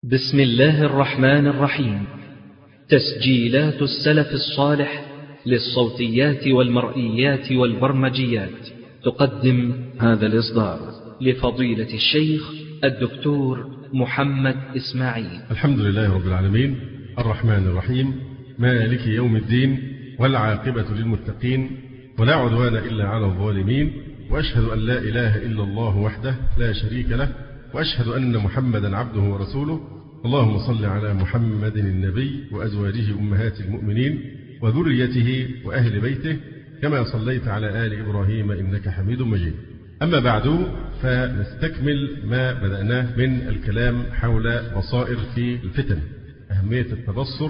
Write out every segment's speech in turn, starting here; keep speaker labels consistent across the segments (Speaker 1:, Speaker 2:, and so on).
Speaker 1: بسم الله الرحمن الرحيم. تسجيلات السلف الصالح للصوتيات والمرئيات والبرمجيات تقدم هذا الإصدار لفضيلة الشيخ الدكتور محمد إسماعيل.
Speaker 2: الحمد لله رب العالمين، الرحمن الرحيم، مالك يوم الدين، والعاقبة للمتقين، ولا عدوان إلا على الظالمين، وأشهد أن لا إله إلا الله وحده لا شريك له، وأشهد أن محمدا عبده ورسوله. اللهم صل على محمد النبي وأزواجه أمهات المؤمنين وذريته وأهل بيته كما صليت على آل إبراهيم إنك حميد مجيد. أما بعد، فنستكمل ما بدأناه من الكلام حول بصائر في الفتن، أهمية التبصر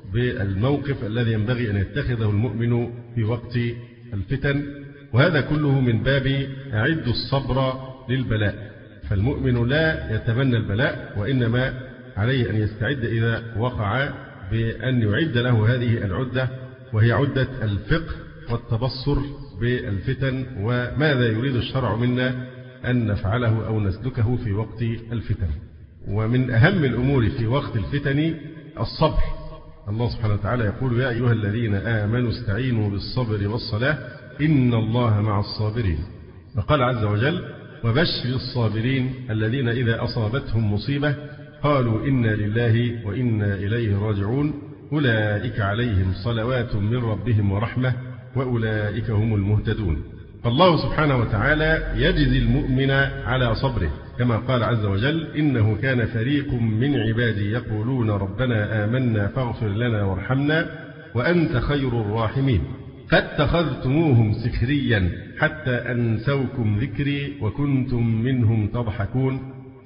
Speaker 2: بالموقف الذي ينبغي أن يتخذه المؤمن في وقت الفتن، وهذا كله من باب أعد الصبر للبلاء. فالمؤمن لا يتمنى البلاء، وإنما عليه أن يستعد إذا وقع بأن يعد له هذه العدة، وهي عدة الفقه والتبصر بالفتن، وماذا يريد الشرع منا أن نفعله أو نسلكه في وقت الفتن. ومن أهم الأمور في وقت الفتن الصبر. الله سبحانه وتعالى يقول: يا أيها الذين آمنوا استعينوا بالصبر والصلاة إن الله مع الصابرين. وقال عز وجل: وبشر الصابرين الذين إذا أصابتهم مصيبة قالوا إنا لله وإنا إليه راجعون أولئك عليهم صلوات من ربهم ورحمة وأولئك هم المهتدون. فالله سبحانه وتعالى يجزي المؤمن على صبره، كما قال عز وجل: إنه كان فريق من عبادي يقولون ربنا آمنا فاغفر لنا وارحمنا وأنت خير الراحمين فاتخذتموهم سخريا حتى أنسوكم ذكري وكنتم منهم تضحكون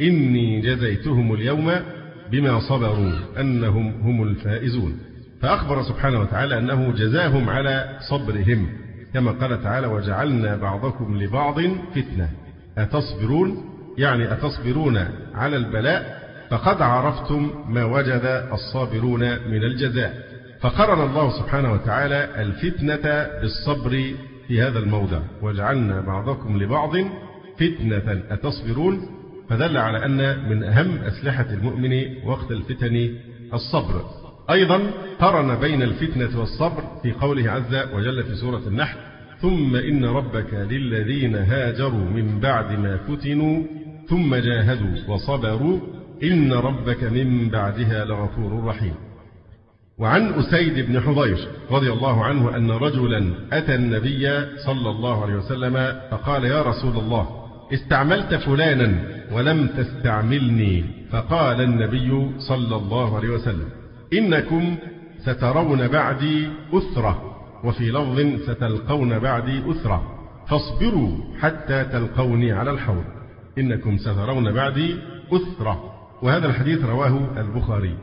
Speaker 2: إني جزيتهم اليوم بما صبروا أنهم هم الفائزون. فأخبر سبحانه وتعالى أنه جزاهم على صبرهم، كما قال تعالى: وجعلنا بعضكم لبعض فتنة أتصبرون، يعني أتصبرون على البلاء فقد عرفتم ما وجد الصابرون من الجزاء. فقرن الله سبحانه وتعالى الفتنة بالصبر في هذا الموضع: وجعلنا بعضكم لبعض فتنة أتصبرون، فدل على أن من أهم أسلحة المؤمن وقت الفتن الصبر. أيضا قرن بين الفتنة والصبر في قوله عز وجل في سورة النحل: ثم إن ربك للذين هاجروا من بعد ما فتنوا ثم جاهدوا وصبروا إن ربك من بعدها لغفور رحيم. وعن أسيد بن حضير رضي الله عنه أن رجلا أتى النبي صلى الله عليه وسلم فقال: يا رسول الله، استعملت فلانا ولم تستعملني. فقال النبي صلى الله عليه وسلم: إنكم سترون بعدي أسرة، وفي لفظ ستلقون بعدي أسرة، فاصبروا حتى تلقوني على الحوض. إنكم سترون بعدي أسرة. وهذا الحديث رواه البخاري.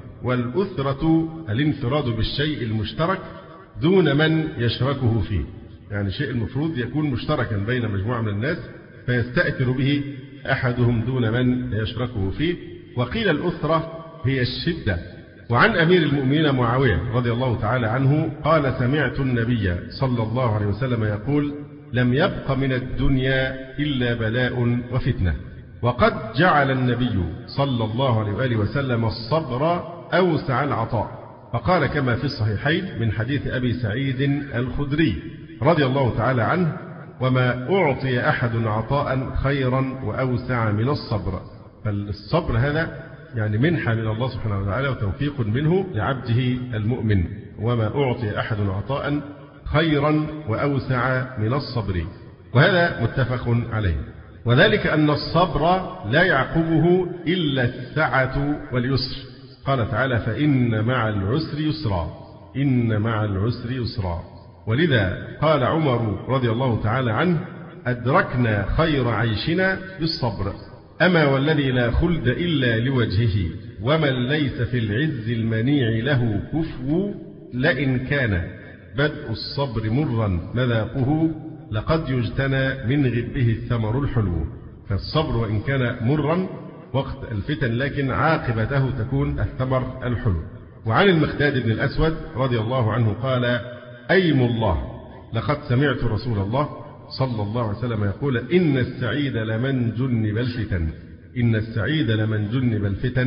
Speaker 2: والأسرة الانفراد بالشيء المشترك دون من يشركه فيه، يعني شيء المفروض يكون مشتركا بين مجموعة من الناس فيستأثر به أحدهم دون من يشركه فيه. وقيل الأسرة هي الشدة. وعن أمير المؤمنين معاوية رضي الله تعالى عنه قال: سمعت النبي صلى الله عليه وسلم يقول: لم يبق من الدنيا إلا بلاء وفتنة. وقد جعل النبي صلى الله عليه وآله وسلم الصبر أوسع العطاء، فقال كما في الصحيحين من حديث أبي سعيد الخدري رضي الله تعالى عنه: وما أعطي أحد عطاء خيرا وأوسع من الصبر. فالصبر هذا يعني منحة من الله سبحانه وتعالى وتوفيق منه لعبده المؤمن. وما أعطي أحد عطاء خيرا وأوسع من الصبر، وهذا متفق عليه. وذلك أن الصبر لا يعقبه إلا السعة واليسر. قال تعالى: فإن مع العسر يسرا، إن مع العسر يسرا. ولذا قال عمر رضي الله تعالى عنه: أدركنا خير عيشنا بالصبر، أما والذي لا خلد إلا لوجهه، ومن ليس في العز المنيع له كفو، لئن كان بدء الصبر مرا مذاقه لقد يجتنى من غبه الثمر الحلو. فالصبر وإن كان مرا وقت الفتن، لكن عاقبته تكون الثمر الحلو. وعن المقداد بن الأسود رضي الله عنه قال: أيم الله، لقد سمعت رسول الله صلى الله عليه وسلم يقول: إن السعيد لمن جنب الفتن، إن السعيد لمن جنب الفتن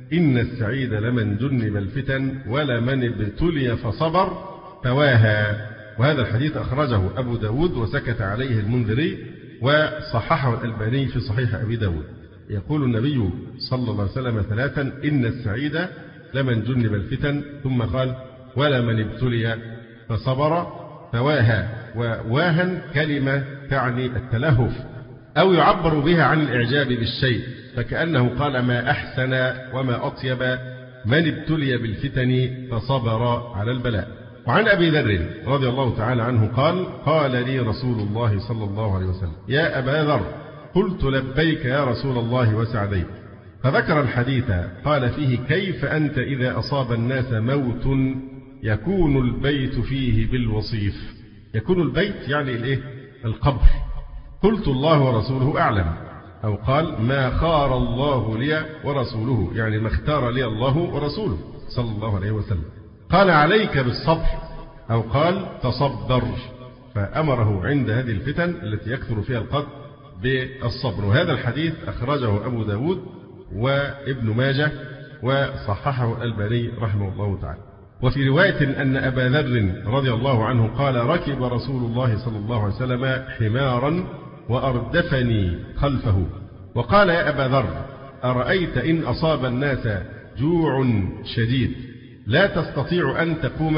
Speaker 2: إن السعيد لمن جنب الفتن ولمن ابتلي فصبر فواها. وهذا الحديث أخرجه أبو داود وسكت عليه المنذري وصححه الألباني في صحيح أبي داود. يقول النبي صلى الله عليه وسلم ثلاثا: إن السعيد لمن جنب الفتن، ثم قال: ولمن ابتلي فصبر فواها. وواها كلمة تعني التلهف أو يعبر بها عن الإعجاب بالشيء، فكأنه قال: ما أحسن وما أطيب من ابتلي بالفتن فصبر على البلاء. وعن أبي ذر رضي الله تعالى عنه قال: قال لي رسول الله صلى الله عليه وسلم: يا أبا ذر، قلت: لبيك يا رسول الله وسعديك. فذكر الحديث قال فيه: كيف أنت إذا أصاب الناس موت يكون البيت فيه بالوصيف. يكون البيت يعني الإيه؟ القبر. قلت: الله ورسوله أعلم. أو قال: ما خار الله لي ورسوله، يعني ما اختار لي الله ورسوله صلى الله عليه وسلم. قال: عليك بالصبر. أو قال: تصبر. فأمره عند هذه الفتن التي يكثر فيها القتل بالصبر. وهذا الحديث أخرجه أبو داود وابن ماجه وصححه الألباني رحمه الله تعالى. وفي رواية أن أبا ذر رضي الله عنه قال: ركب رسول الله صلى الله عليه وسلم حمارا وأردفني خلفه وقال: يا أبا ذر، أرأيت إن أصاب الناس جوع شديد لا تستطيع أن تقوم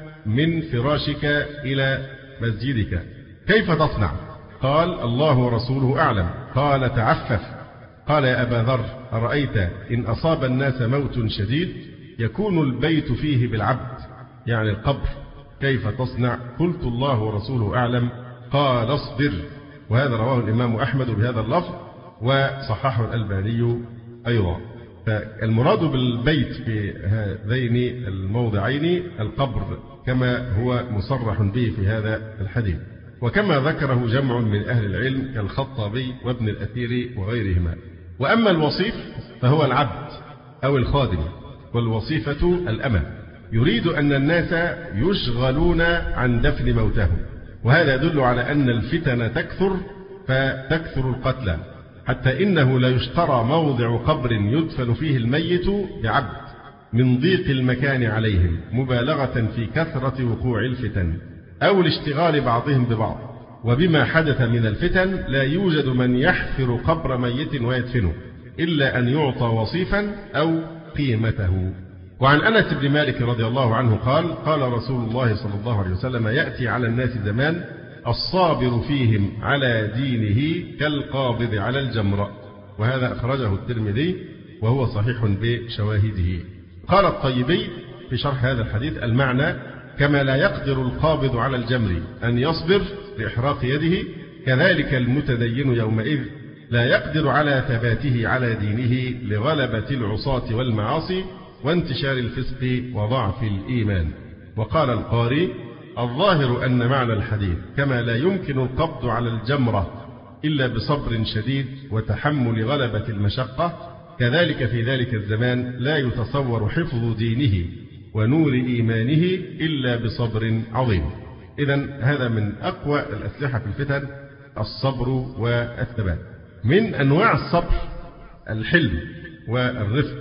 Speaker 2: من فراشك إلى مسجدك، كيف تصنع؟ قال: الله ورسوله أعلم. قال: تعفف. قال: يا أبا ذر، أرأيت إن أصاب الناس موت شديد يكون البيت فيه بالعبد، يعني القبر، كيف تصنع؟ قلت: الله ورسوله أعلم. قال: اصبر. وهذا رواه الإمام أحمد بهذا اللفظ وصححه الألباني أيضا. فالمراد بالبيت في هذين الموضعين القبر كما هو مصرح به في هذا الحديث، وكما ذكره جمع من أهل العلم كالخطابي وابن الأثير وغيرهما. وأما الوصيف فهو العبد أو الخادم، والوصيفة الأمة. يريد أن الناس يشغلون عن دفن موتهم، وهذا يدل على أن الفتن تكثر فتكثر القتلى، حتى إنه لا يشترى موضع قبر يدفن فيه الميت بعبد من ضيق المكان عليهم مبالغة في كثرة وقوع الفتن أو الاشتغال بعضهم ببعض. وبما حدث من الفتن لا يوجد من يحفر قبر ميت ويدفنه إلا أن يعطى وصيفا أو قيمته. وعن أنس بن مالك رضي الله عنه قال: قال رسول الله صلى الله عليه وسلم: يأتي على الناس زمان الصابر فيهم على دينه كالقابض على الجمر. وهذا أخرجه الترمذي وهو صحيح بشواهده. قال الطيبي في شرح هذا الحديث: المعنى كما لا يقدر القابض على الجمر أن يصبر لإحراق يده، كذلك المتدين يومئذ لا يقدر على ثباته على دينه لغلبة العصاة والمعاصي وانتشار الفسق وضعف الإيمان. وقال القاري: الظاهر أن معنى الحديث كما لا يمكن القبض على الجمرة إلا بصبر شديد وتحمل غلبة المشقة، كذلك في ذلك الزمان لا يتصور حفظ دينه ونور إيمانه إلا بصبر عظيم. إذن هذا من أقوى الأسلحة في الفتن الصبر والثبات. من أنواع الصبر الحلم والرفق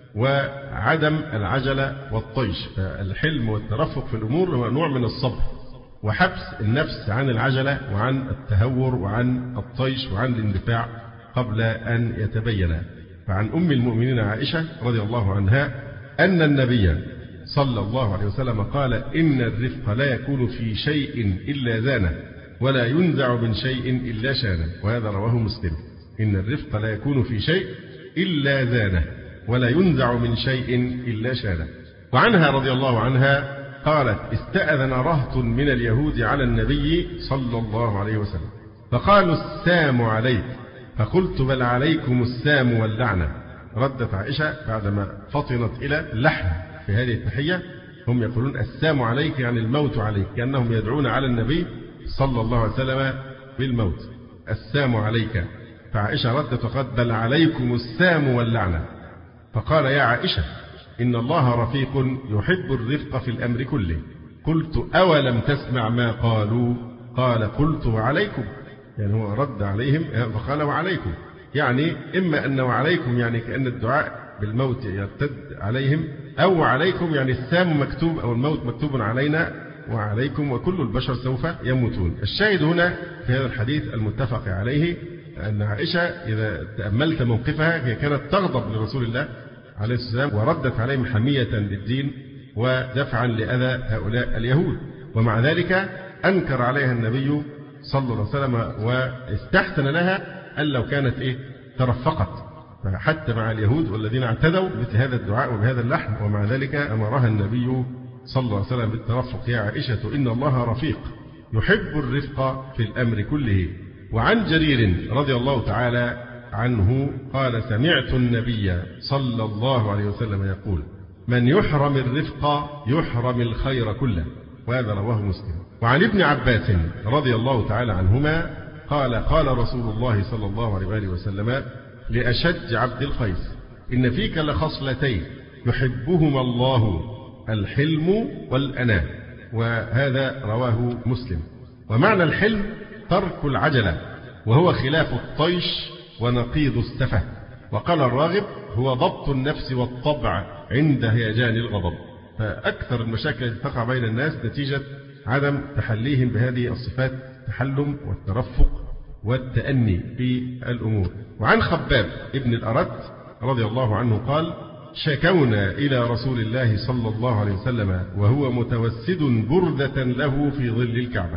Speaker 2: وعدم العجلة والطيش. فالحلم والترفق في الأمور هو نوع من الصبر، وحبس النفس عن العجلة وعن التهور وعن الطيش وعن الاندفاع قبل أن يتبين. فعن أم المؤمنين عائشة رضي الله عنها أن النبي صلى الله عليه وسلم قال: إن الرفق لا يكون في شيء إلا زانه، ولا ينزع من شيء إلا شانه. وهذا رواه مسلم. إن الرفق لا يكون في شيء إلا زانه، ولا ينزع من شيء إلا شانه. وعنها رضي الله عنها قالت: استأذن رهط من اليهود على النبي صلى الله عليه وسلم فقالوا: السام عليك. فقلت: بل عليكم السام واللعنة. ردت عائشة بعدما فطنت إلى اللحن في هذه التحية، هم يقولون السام عليك يعني الموت عليك، كأنهم يدعون على النبي صلى الله عليه وسلم بالموت. السام عليك. فعائشة ردت وقالت: بل عليكم السام واللعنة. فقال: يا عائشة، إن الله رفيق يحب الرفق في الأمر كله. قلت: أولم تسمع ما قالوا؟ قال: قلت: وعليكم. يعني هو رد عليهم فقال: وعليكم. يعني إما أن وعليكم يعني كأن الدعاء بالموت يرتد عليهم، أو عليكم يعني السام مكتوب أو الموت مكتوب علينا وعليكم وكل البشر سوف يموتون. الشاهد هنا في هذا الحديث المتفق عليه أن عائشة إذا تأملت موقفها هي كانت تغضب لرسول الله عليه السلام وردت عليهم حمية للدين ودفعا لأذى هؤلاء اليهود، ومع ذلك أنكر عليها النبي صلى الله عليه وسلم واستحسن لها أن لو كانت ترفقت، فحتى مع اليهود والذين اعتدوا مثل هذا الدعاء وبهذا اللحن، ومع ذلك أمرها النبي صلى الله عليه وسلم بالترفق. يا عائشة إن الله رفيق يحب الرفق في الأمر كله. وعن جرير رضي الله تعالى عنه قال سمعت النبي صلى الله عليه وسلم يقول من يحرم الرفق يحرم الخير كله، وهذا رواه مسلم. وعن ابن عباس رضي الله تعالى عنهما قال قال رسول الله صلى الله عليه وآله وسلم لأشج عبد القيس إن فيك لخصلتين يحبهما الله الحلم والأناة، وهذا رواه مسلم. ومعنى الحلم ترك العجلة، وهو خلاف الطيش ونقيض السفة. وقال الراغب هو ضبط النفس والطبع عند هيجان الغضب. فأكثر المشاكل التي تقع بين الناس نتيجة عدم تحليهم بهذه الصفات، التحلم والترفق والتأني في الأمور. وعن خباب ابن الأرت رضي الله عنه قال شكونا إلى رسول الله صلى الله عليه وسلم وهو متوسد بردة له في ظل الكعبة،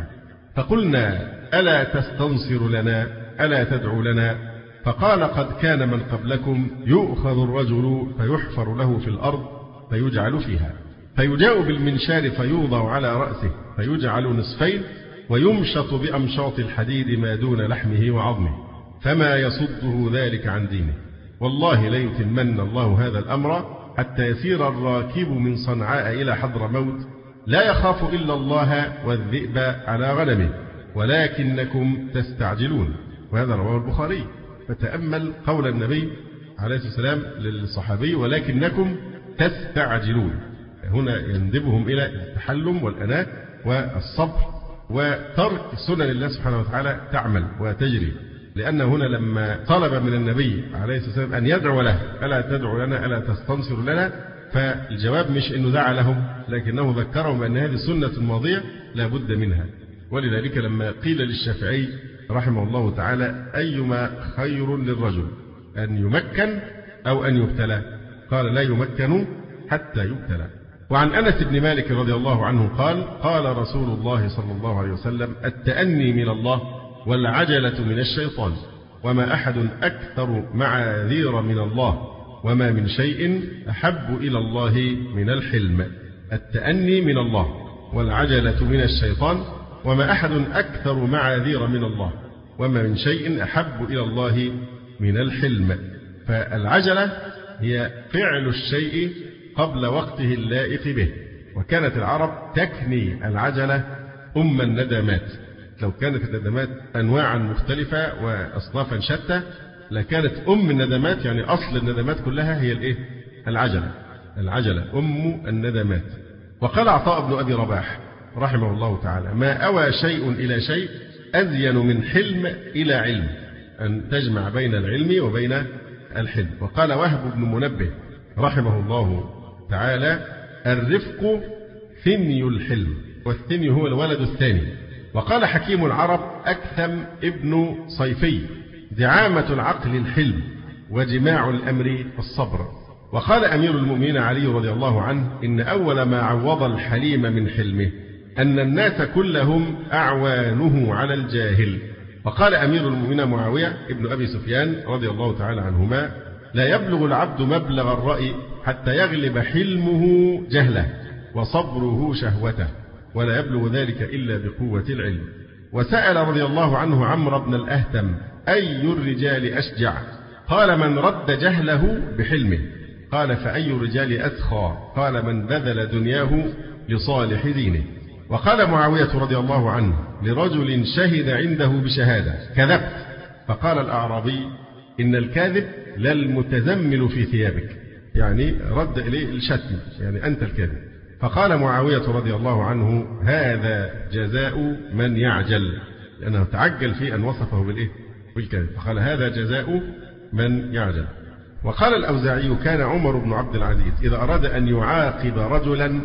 Speaker 2: فقلنا ألا تستنصر لنا ألا تدعو لنا؟ فقال قد كان من قبلكم يؤخذ الرجل فيحفر له في الأرض فيجعل فيها، فيجاء بالمنشار فيوضع على رأسه فيجعل نصفين، ويمشط بأمشاط الحديد ما دون لحمه وعظمه، فما يصده ذلك عن دينه. والله ليتمن الله هذا الأمر حتى يسير الراكب من صنعاء إلى حضرموت لا يخاف إلا الله والذئب على غنمه ولكنكم تستعجلون، وهذا رواه البخاري. فتأمل قول النبي عليه الصلاة والسلام للصحابي ولكنكم تستعجلون، هنا يندبهم إلى التحلم والأناة والصبر وترك سنن الله سبحانه وتعالى تعمل وتجري. لأن هنا لما طلب من النبي عليه الصلاة والسلام أن يدعو له ألا تدعو لنا ألا تستنصر لنا، فالجواب مش أنه دعا لهم، لكنه ذكرهم أن هذه سنة ماضية لا بد منها. ولذلك لما قيل للشافعي رحمه الله تعالى أيما خير للرجل أن يمكن أو أن يبتلى، قال لا يمكن حتى يبتلى. وعن أنس بن مالك رضي الله عنه قال قال رسول الله صلى الله عليه وسلم التأني من الله والعجلة من الشيطان، وما أحد أكثر معاذير من الله، وما من شيء أحب إلى الله من الحلم. التأني من الله والعجلة من الشيطان، وما أحد أكثر معاذير من الله، وما من شيء أحب إلى الله من الحلم. فالعجلة هي فعل الشيء قبل وقته اللائق به، وكانت العرب تكني العجلة أم الندمات. لو كانت الندمات أنواعا مختلفة وأصنافا شتى لكانت أم الندمات، يعني أصل الندمات كلها هي العجلة أم الندمات. وقال عطاء بن أبي رباح رحمه الله تعالى ما أوى شيء إلى شيء أزين من حلم إلى علم، أن تجمع بين العلم وبين الحلم. وقال وهب بن منبه رحمه الله تعالى الرفق ثني الحلم، والثني هو الولد الثاني. وقال حكيم العرب أكثم ابن صيفي دعامة العقل الحلم وجماع الأمر الصبر. وقال أمير المؤمنين علي رضي الله عنه إن أول ما عوض الحليم من حلمه أن الناس كلهم أعوانه على الجاهل. وقال أمير المؤمنين معاوية ابن أبي سفيان رضي الله تعالى عنهما لا يبلغ العبد مبلغ الرأي حتى يغلب حلمه جهله وصبره شهوته، ولا يبلغ ذلك إلا بقوة العلم. وسأل رضي الله عنه عمرو بن الأهتم أي الرجال أشجع؟ قال من رد جهله بحلمه. قال فأي الرجال أسخى؟ قال من بذل دنياه لصالح دينه. وقال معاوية رضي الله عنه لرجل شهد عنده بشهادة كذبت، فقال الأعرابي إن الكاذب للمتزمل في ثيابك، يعني رد إليه الشتم، يعني أنت الكاذب. فقال معاوية رضي الله عنه هذا جزاء من يعجل، لأنه تعجل في أن وصفه بالكاذب، فقال هذا جزاء من يعجل. وقال الأوزاعي: كان عمر بن عبد العزيز إذا أراد أن يعاقب رجلا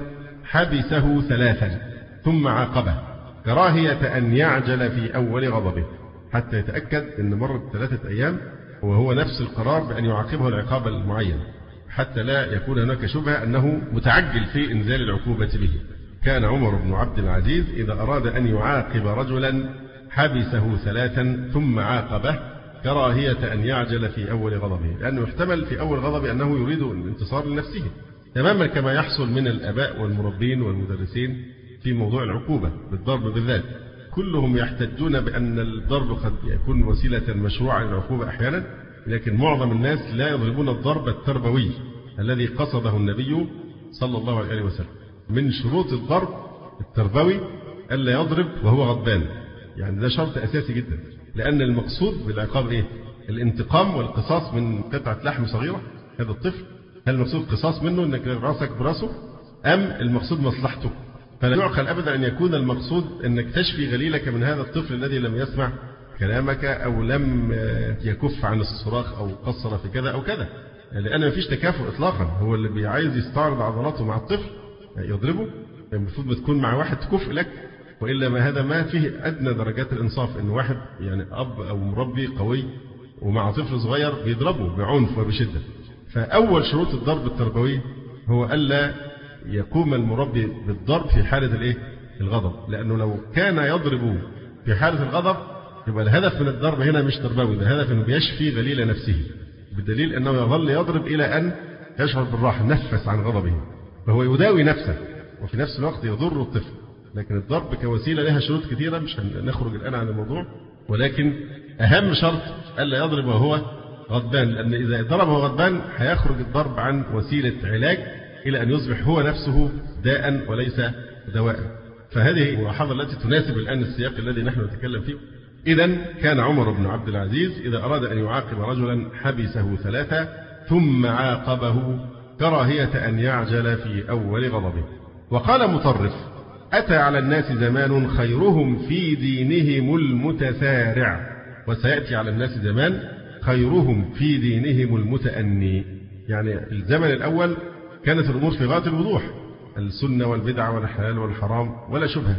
Speaker 2: حبسه 3 ثم عاقبه كراهية أن يعجل في أول غضبه، حتى يتأكد أن مرت 3 أيام وهو نفس القرار بأن يعاقبه العقاب المعين، حتى لا يكون هناك شبهة أنه متعجل في إنزال العقوبة به. كان عمر بن عبد العزيز إذا أراد أن يعاقب رجلا حبسه 3 ثم عاقبه كراهية أن يعجل في أول غضبه، لأنه يحتمل في أول غضبه أنه يريد الانتصار لنفسه، تماما كما يحصل من الآباء والمربين والمدرسين في موضوع العقوبة بالضرب بالذات. كلهم يحتجون بأن الضرب قد يكون وسيلة مشروعة للعقوبة أحيانا، لكن معظم الناس لا يضربون الضرب التربوي الذي قصده النبي صلى الله عليه وسلم. من شروط الضرب التربوي ألا يضرب وهو غضبان، يعني ده شرط أساسي جدا، لأن المقصود بالعقاب إيه؟ الانتقام والقصاص من قطعة لحم صغيرة هذا الطفل. هل المقصود قصاص منه أنك راسك براسه، أم المقصود مصلحته؟ فلا يعقل أبدا أن يكون المقصود أنك تشفي غليلك من هذا الطفل الذي لم يسمع كلامك أو لم يكف عن الصراخ أو قصر في كذا أو كذا، لأن ما فيش تكافؤ إطلاقا. هو اللي عايز يستعرض عضلاته مع الطفل يضربه، المفروض بتكون مع واحد كفء لك، وإلا ما هذا ما فيه أدنى درجات الإنصاف، إن واحد يعني أب أو مربي قوي ومع طفل صغير بيضربه بعنف وبشدة. فأول شروط الضرب التربوي هو ألا يقوم المربي بالضرب في حالة الإيه؟ الغضب، لأنه لو كان يضرب في حالة الغضب يبقى الهدف من الضرب هنا مش تربوي، ده هدف إنه بيشفي غليل نفسه، بالدليل أنه يظل يضرب إلى أن يشعر بالراحة، نفس عن غضبه، فهو يداوي نفسه وفي نفس الوقت يضر الطفل. لكن الضرب كوسيلة لها شروط كثيرة، مش هنخرج الآن عن الموضوع، ولكن أهم شرط ألا يضرب وهو غضبان، لأن إذا ضرب وهو غضبان هيخرج الضرب عن وسيلة علاج إلى أن يصبح هو نفسه داء وليس دواء. فهذه الملاحظة التي تناسب الآن السياق الذي نحن نتكلم فيه. إذن كان عمر بن عبد العزيز إذا أراد أن يعاقب رجلا حبسه 3 ثم عاقبه كراهية أن يعجل في أول غضبه. وقال مطرف: أتى على الناس زمان خيرهم في دينهم المتسارع، وسيأتي على الناس زمان خيرهم في دينهم المتأني. يعني الزمن الأول كانت الأمور في غاية الوضوح، السنة والبدعة والحلال والحرام ولا شبهة،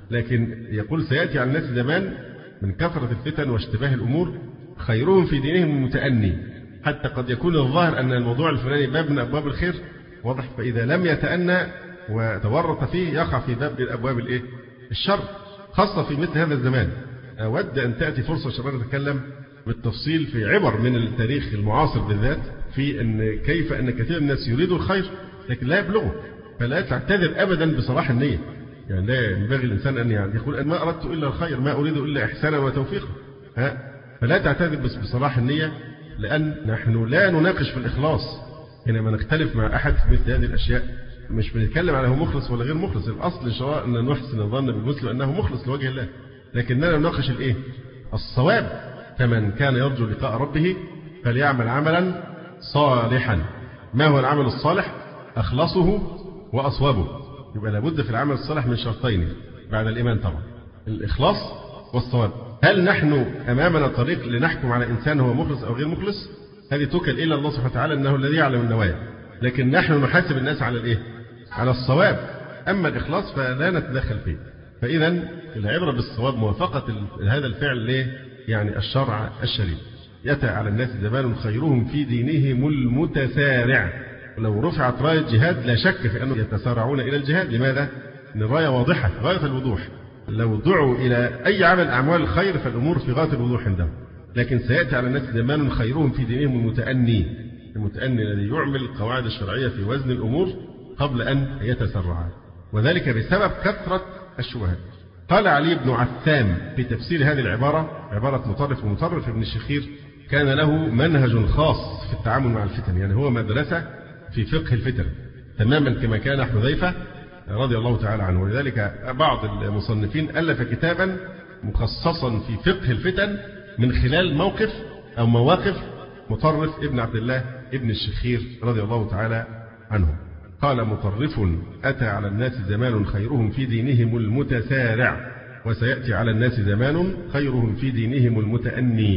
Speaker 2: لكن يقول سيأتي على الناس زمان من كثرة الفتن واشتباه الأمور خيرهم في دينهم المتأني، حتى قد يكون الظاهر أن الموضوع الفلاني باب من أبواب الخير واضح، فإذا لم يتأنى وتورط فيه يقع في باب من أبواب الإيه؟ الشر، خاصة في مثل هذا الزمان. أود أن تأتي فرصة شباب نتكلم بالتفصيل في عبر من التاريخ المعاصر بالذات في أن كيف أن كثير من الناس يريدوا الخير لكن لا يبلغوا، فلا تعتذر أبدا بصلاح النية. يعني لا ينبغي الإنسان أن يقول أن ما أردت إلا الخير، ما أريد إلا إحسانا وتوفيقا، فلا تعتذر بصلاح النية، لأن نحن لا نناقش في الإخلاص حينما نختلف مع أحد في مثل هذه الأشياء. مش بنتكلم على هو مخلص ولا غير مخلص، الأصل إن شاء الله أن نحسن الظن بالمسلم أنه مخلص لوجه الله، لكننا نناقش الإيه؟ الصواب. فمن كان يرجو لقاء ربه فليعمل عملا صالحا. ما هو العمل الصالح؟ أخلصه وأصوابه. يبقى لابد في العمل الصالح من شرطين بعد الإيمان طبعا: الإخلاص والصواب. هل نحن أمامنا طريق لنحكم على إنسان هو مخلص أو غير مخلص؟ هذه توكل إلى الله سبحانه وتعالى أنه الذي يعلم النوايا، لكن نحن نحاسب الناس على الإيه؟ على الصواب. أما الإخلاص فلا نتدخل فيه. فإذا العبرة بالصواب، موافقة هذا الفعل ليه؟ يعني الشرع الشريف. يأتي على الناس زمان خيرهم في دينهم المتسارع. لو رفعت راية جهاد لا شك في أنهم يتسارعون إلى الجهاد. لماذا؟ إن الراية واضحة غاية الوضوح. لو دعوا إلى أي عمل أعمال الخير فالأمور في غاية الوضوح عندهم. لكن سيأتي على الناس زمان خيرهم في دينهم المتأني. المتأني الذي يعمل القواعد الشرعية في وزن الأمور قبل أن يتسرع، وذلك بسبب كثرة الشبهات. قال علي بن عثام في تفسير هذه العبارة، عبارة مطرف، ومطرف ابن الشخير كان له منهج خاص في التعامل مع الفتن، يعني هو مدرسة في فقه الفتن تماما كما كان حذيفة رضي الله تعالى عنه. ولذلك بعض المصنفين ألف كتابا مخصصا في فقه الفتن من خلال موقف أو مواقف مطرف ابن عبد الله ابن الشخير رضي الله تعالى عنه. قال مطرف: أتى على الناس زمان خيرهم في دينهم المتسارع، وسيأتي على الناس زمان خيرهم في دينهم المتأني.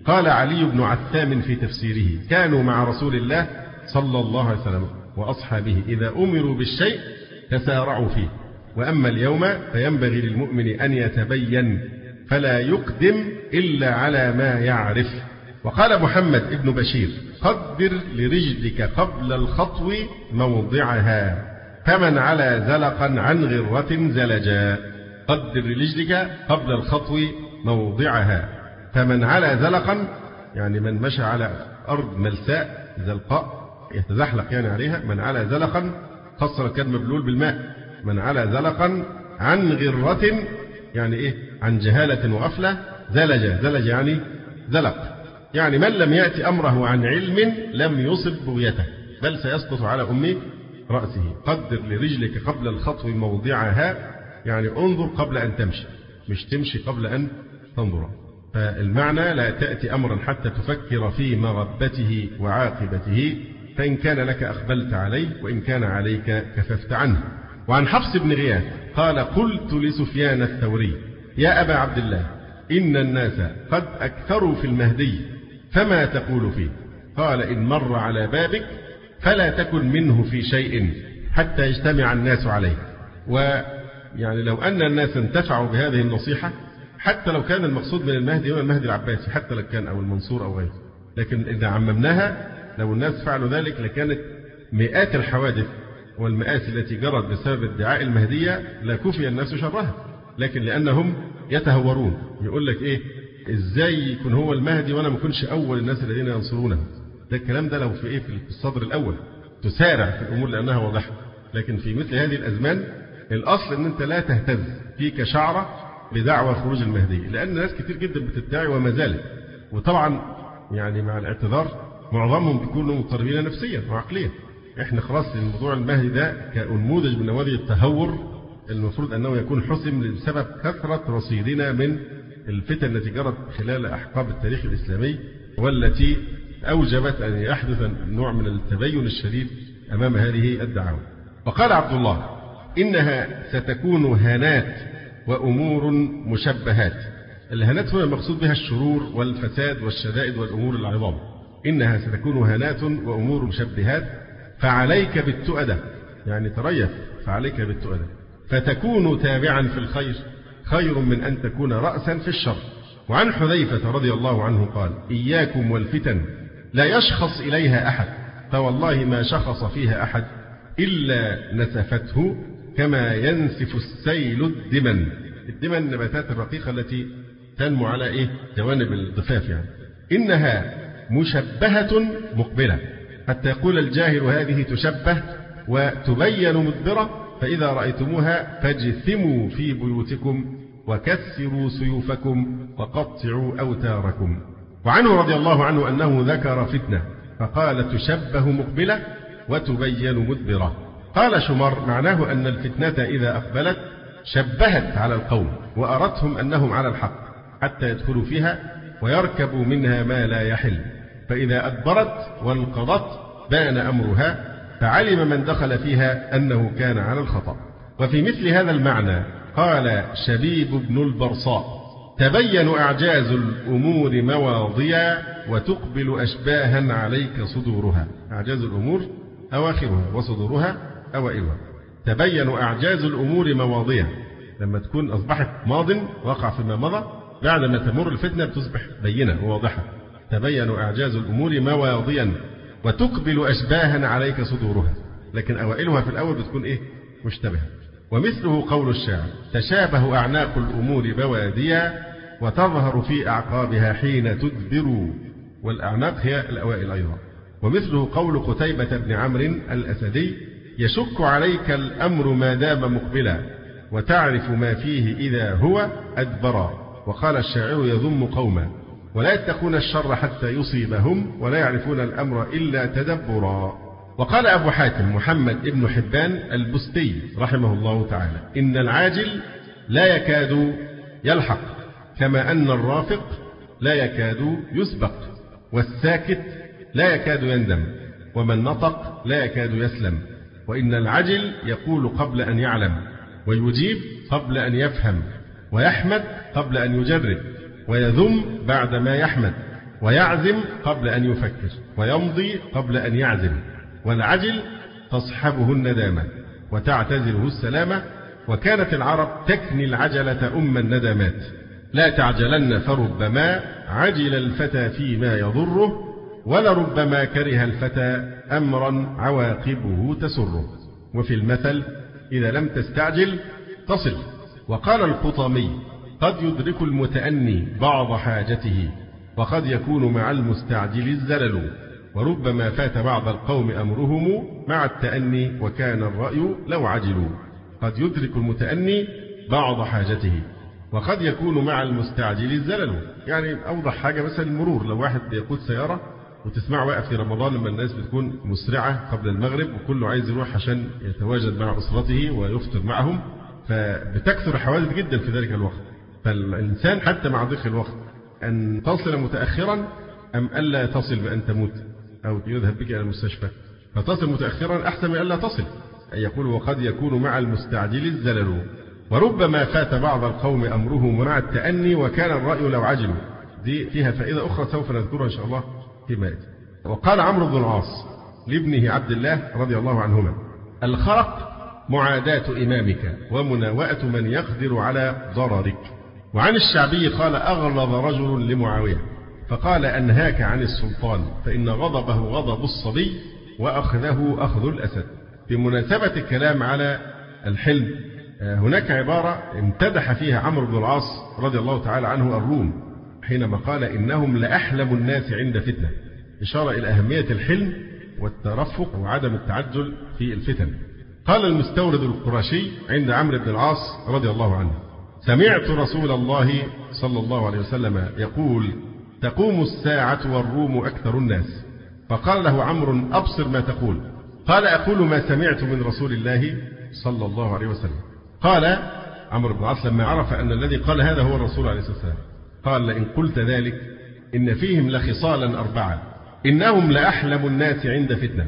Speaker 2: قال علي بن عثام في تفسيره: كانوا مع رسول الله صلى الله عليه وسلم وأصحابه إذا أمروا بالشيء تسارعوا فيه، وأما اليوم فينبغي للمؤمن أن يتبين فلا يقدم إلا على ما يعرف. وقال محمد بن بشير: قدر لرجلك قبل الخطو موضعها، فمن على زلقا عن غرة زلجا. قدر لرجلك قبل الخطو موضعها، فمن على زلقا يعني من مشى على أرض ملساء زلقاء يتزحلق يعني عليها، من على زلقا خصر كان مبلول بالماء، من على زلقا عن غرة يعني إيه؟ عن جهالة وغفلة، زلج يعني زلق، يعني من لم يأتي أمره عن علم لم يصب بغيته بل سيسقط على أم رأسه. قدر لرجلك قبل الخطو موضعها، يعني انظر قبل أن تمشي، مش تمشي قبل أن تنظر. فالمعنى لا تأتي أمرا حتى تفكر في مغبته وعاقبته، فإن كان لك أقبلت عليه وإن كان عليك كففت عنه. وعن حفص بن غياث قال: قلت لسفيان الثوري: يا أبا عبد الله، إن الناس قد أكثروا في المهدي، فما تقول فيه؟ قال: إن مر على بابك فلا تكن منه في شيء حتى يجتمع الناس عليه. ويعني لو أن الناس انتفعوا بهذه النصيحة، حتى لو كان المقصود من المهدي هو المهدي العباسي، حتى لو كان أو المنصور أو غيره، لكن إذا عممناها لو الناس فعلوا ذلك لكانت مئات الحوادث والمآسي التي جرت بسبب ادعاء المهدية لا كفي الناس شرها، لكن لأنهم يتهورون. يقول لك إيه؟ إزاي يكون هو المهدي وأنا ما كنش أول الناس الذين ينصرونه؟ ده الكلام ده لو في إيه؟ في الصدر الأول تسارع في الأمور لأنها واضحة، لكن في مثل هذه الأزمان الأصل أن أنت لا تهتز فيك شعرة بدعوى خروج المهدي، لأن ناس كتير جدا بتدعي وما زالت. وطبعا يعني مع الاعتذار معظمهم بيكونوا مضطربين نفسيا وعقليا. احنا خلاص الموضوع المهدي ده كنموذج من نماذج التهور المفروض أنه يكون حسم بسبب كثرة رصيدنا من الفتن التي جرت خلال أحقاب التاريخ الإسلامي، والتي أوجبت أن يحدث نوع من التبين الشديد أمام هذه الدعاوى. وقال عبد الله: إنها ستكون هنات وأمور مشبهات. الهنات هنا المقصود بها الشرور والفساد والشدائد والأمور العظام. إنها ستكون هنات وأمور مشبهات، فعليك بالتؤدة، يعني تريث، فعليك بالتؤدة، فتكون تابعا في الخير خير من أن تكون رأسا في الشر. وعن حذيفة رضي الله عنه قال: إياكم والفتن لا يشخص إليها أحد، فوالله ما شخص فيها أحد إلا نسفته كما ينسف السيل الدمن. الدمن النباتات الرقيقة التي تنمو على إيه؟ جوانب الضفاف يعني. إنها مشبهة مقبلة، حتى يقول الجاهل هذه تشبه وتبين مدبرة، فإذا رأيتموها فاجثموا في بيوتكم وكسروا سيوفكم وقطعوا أوتاركم. وعنه رضي الله عنه أنه ذكر فتنة فقال: تشبه مقبلة وتبين مدبرة. قال شمر: معناه أن الفتنة إذا أقبلت شبهت على القوم وأرتهم أنهم على الحق حتى يدخلوا فيها ويركبوا منها ما لا يحل، فإذا أدبرت وانقضت بان أمرها، فعلم من دخل فيها أنه كان على الخطأ. وفي مثل هذا المعنى قال شبيب بن البرصاء: تبين أعجاز الأمور مواضيا وتقبل أشباها عليك صدورها. أعجاز الأمور أواخرها وصدورها أوائلها. تبين أعجاز الأمور مواضيا، لما تكون أصبحت ماض وقع فيما مضى، بعد ما تمر الفتنة بتصبح بينة وواضحة. تبين أعجاز الأمور مواضيا وتقبل أشباها عليك صدورها، لكن أوائلها في الأول بتكون إيه؟ مشتبهة. ومثله قول الشاعر: تشابه أعناق الأمور بواديا وتظهر في أعقابها حين تدبر. والأعناق هي الأوائل أيضا. ومثله قول قتيبة بن عمرو الأسدي: يشك عليك الأمر ما دام مقبلا وتعرف ما فيه إذا هو أدبرا. وقال الشاعر: يذم قوما ولا يتقون الشر حتى يصيبهم ولا يعرفون الأمر إلا تدبرا. وقال أبو حاتم محمد ابن حبان البستي رحمه الله تعالى: إن العاجل لا يكاد يلحق، كما أن الرافق لا يكاد يسبق، والساكت لا يكاد يندم، ومن نطق لا يكاد يسلم. وإن العجل يقول قبل أن يعلم، ويجيب قبل أن يفهم، ويحمد قبل أن يجرب، ويذم بعد ما يحمد، ويعزم قبل أن يفكر، ويمضي قبل أن يعزم، والعجل تصحبه الندامة وتعتزله السلامة. وكانت العرب تكني العجلة أم الندامات. لا تعجلن فربما عجل الفتى فيما يضره، ولربما كره الفتى أمرا عواقبه تسره. وفي المثل إذا لم تستعجل تصل. وقال الخطامي قد يدرك المتأني بعض حاجته، وقد يكون مع المستعجل الزلل، وربما فات بعض القوم أمرهم مع التأني وكان الرأي لو عجلوا. قد يدرك المتأني بعض حاجته، وقد يكون مع المستعجل الزلل. يعني أوضح حاجة مثلا المرور، لو واحد بيقود سيارة وتسمع واقف في رمضان لما الناس بتكون مسرعة قبل المغرب وكله عايز يروح عشان يتواجد مع أسرته ويفطر معهم، فبتكثر الحوادث جدا في ذلك الوقت. فالإنسان حتى مع ضيق الوقت أن تصل متأخرا أم ألا تصل بأن تموت أو يذهب بك إلى المستشفى، فتصل متأخرا أحسن من ألا تصل. يقول وقد يكون مع المستعجل الزلل، وربما فات بعض القوم أمره مع التأني وكان الرأي لو عجلوا. دي فيها فائدة أخرى سوف نذكرها إن شاء الله فيما يأتي. وقال عمرو بن العاص لابنه عبد الله رضي الله عنهما: الخرق معاداة إمامك ومناوئة من يقدر على ضررك. وعن الشعبي قال: أغلظ رجل لمعاوية فقال: أنهاك عن السلطان فإن غضبه غضب الصبي وأخذه أخذ الأسد. بمناسبة الكلام على الحلم، هناك عبارة امتدح فيها عمرو بن العاص رضي الله تعالى عنه الروم حينما قال: إنهم لأحلم الناس عند فتنة، إشارة إلى أهمية الحلم والترفق وعدم التعجل في الفتن. قال المستورد القرشي عند عمرو بن العاص رضي الله عنه: سمعت رسول الله صلى الله عليه وسلم يقول: تقوم الساعة والروم أكثر الناس. فقال له عمرو: أبصر ما تقول. قال: أقول ما سمعت من رسول الله صلى الله عليه وسلم. قال عمرو بن العاص لما عرف أن الذي قال هذا هو الرسول عليه الصلاة والسلام، قال: لئن قلت ذلك إن فيهم لخصالا 4: إنهم لأحلم الناس عند فتنة،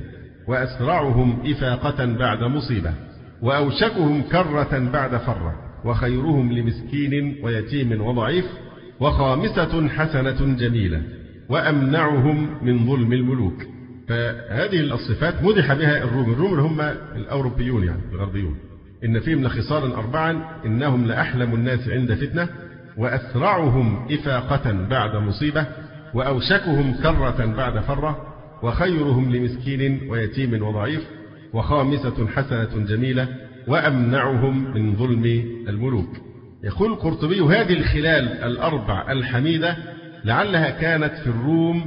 Speaker 2: وأسرعهم إفاقة بعد مصيبة، وأوشكهم كرة بعد فرة، وخيرهم لمسكين ويتيم وضعيف، وخامسة حسنة جميلة، وأمنعهم من ظلم الملوك. فهذه الصفات مدح بها الروم اللي هم الأوروبيون يعني الغربيون. إن فيهم لخصالا 4: إنهم لأحلم الناس عند فتنة، وأسرعهم إفاقة بعد مصيبة، وأوشكهم كرة بعد فرة، وخيرهم لمسكين ويتيم وضعيف، وخامسة حسنة جميلة، وأمنعهم من ظلم الملوك. يقول القرطبي: هذه الخلال 4 الحميدة لعلها كانت في الروم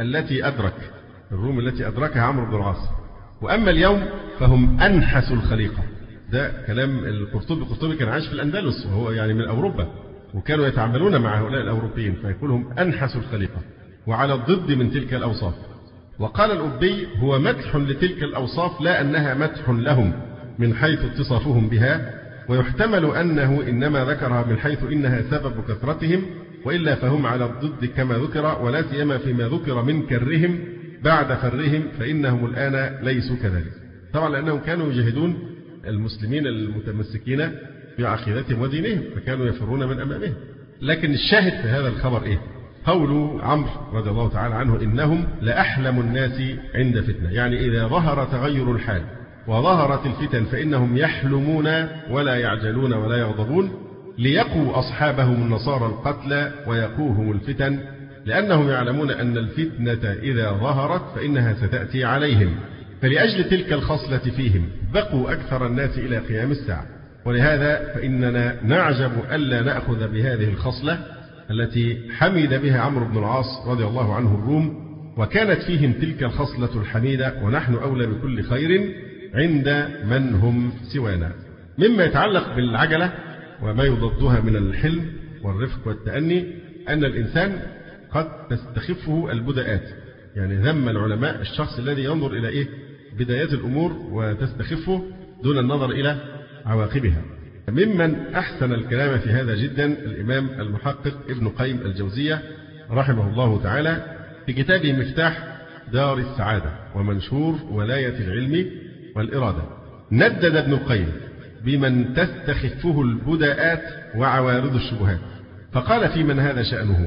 Speaker 2: التي أدركها عمرو بن العاص، وأما اليوم فهم أنحس الخليقة. ده كلام القرطبي كان عايش في الأندلس وهو يعني من أوروبا، وكانوا يتعاملون مع هؤلاء الأوروبيين، فيقول هم أنحس الخليقة وعلى الضد من تلك الأوصاف. وقال الأبي: هو مدح لتلك الأوصاف لا أنها مدح لهم من حيث اتصافهم بها، ويحتمل أنه إنما ذكرها من حيث إنها سبب كثرتهم، وإلا فهم على الضد كما ذكر، ولا سيما فيما ذكر من كرهم بعد فرهم، فإنهم الآن ليسوا كذلك. طبعا لأنهم كانوا يجاهدون المسلمين المتمسكين بعقيدتهم ودينهم، فكانوا يفرون من أمامهم. لكن الشاهد في هذا الخبر إيه؟ قول عمرو رضي الله تعالى عنه: إنهم لأحلم الناس عند فتنة، يعني إذا ظهر تغير الحال وظهرت الفتن فإنهم يحلمون ولا يعجلون ولا يغضبون، ليقوا أصحابهم النصارى القتلى ويقوهم الفتن، لأنهم يعلمون أن الفتنة إذا ظهرت فإنها ستأتي عليهم، فلأجل تلك الخصلة فيهم بقوا أكثر الناس إلى قيام الساعة. ولهذا فإننا نعجب ألا نأخذ بهذه الخصلة التي حمد بها عمرو بن العاص رضي الله عنه الروم، وكانت فيهم تلك الخصلة الحميدة، ونحن أولى بكل خير عند من هم سوانا. مما يتعلق بالعجلة وما يضدها من الحلم والرفق والتأني أن الإنسان قد تستخفه البداءات. يعني ذم العلماء الشخص الذي ينظر إلى بدايات الأمور وتستخفه دون النظر إلى عواقبها. ممن أحسن الكلام في هذا جدا الإمام المحقق ابن قيم الجوزية رحمه الله تعالى في كتابه مفتاح دار السعادة ومنشور ولاية العلم والإرادة. ندد ابن القيم بمن تستخفه البداءات وعوارض الشبهات، فقال في من هذا شأنه: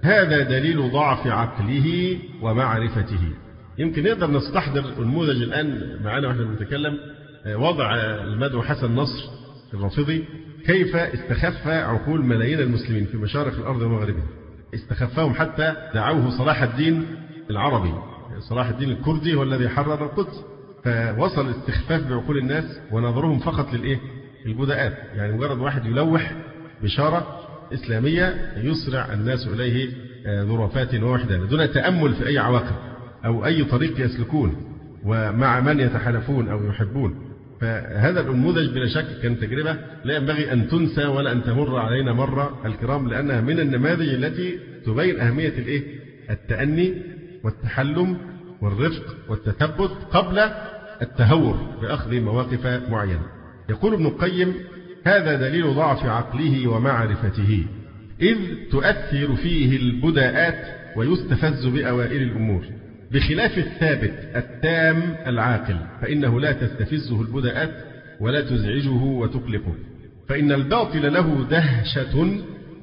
Speaker 2: هذا دليل ضعف عقله ومعرفته. يمكن نقدر نستحضر النموذج الآن معنا واحنا بنتكلم، وضع المدعو حسن نصر الرافضي كيف استخف عقول ملايين المسلمين في مشارق الأرض ومغربها. استخفهم حتى دعوه صلاح الدين العربي، صلاح الدين الكردي هو الذي حرر القدس. فوصل الاستخفاف بعقول الناس ونظرهم فقط للإيه؟ البداءات. يعني مجرد واحد يلوح بشارة إسلامية يسرع الناس إليه ظرفات ووحدان دون تأمل في أي عواقب أو أي طريق يسلكون ومع من يتحالفون أو يحبون. فهذا النموذج بلا شك كان تجربة لا ينبغي أن تنسى ولا أن تمر علينا مرة الكرام، لأنها من النماذج التي تبين أهمية الإيه؟ التأني والتحلم والرفق والتثبت قبل التهور بأخذ مواقف معينة. يقول ابن القيم: هذا دليل ضعف عقله ومعرفته، إذ تؤثر فيه البداءات ويستفز بأوائل الأمور، بخلاف الثابت التام العاقل فإنه لا تستفزه البداءات ولا تزعجه وتقلقه، فإن الباطل له دهشة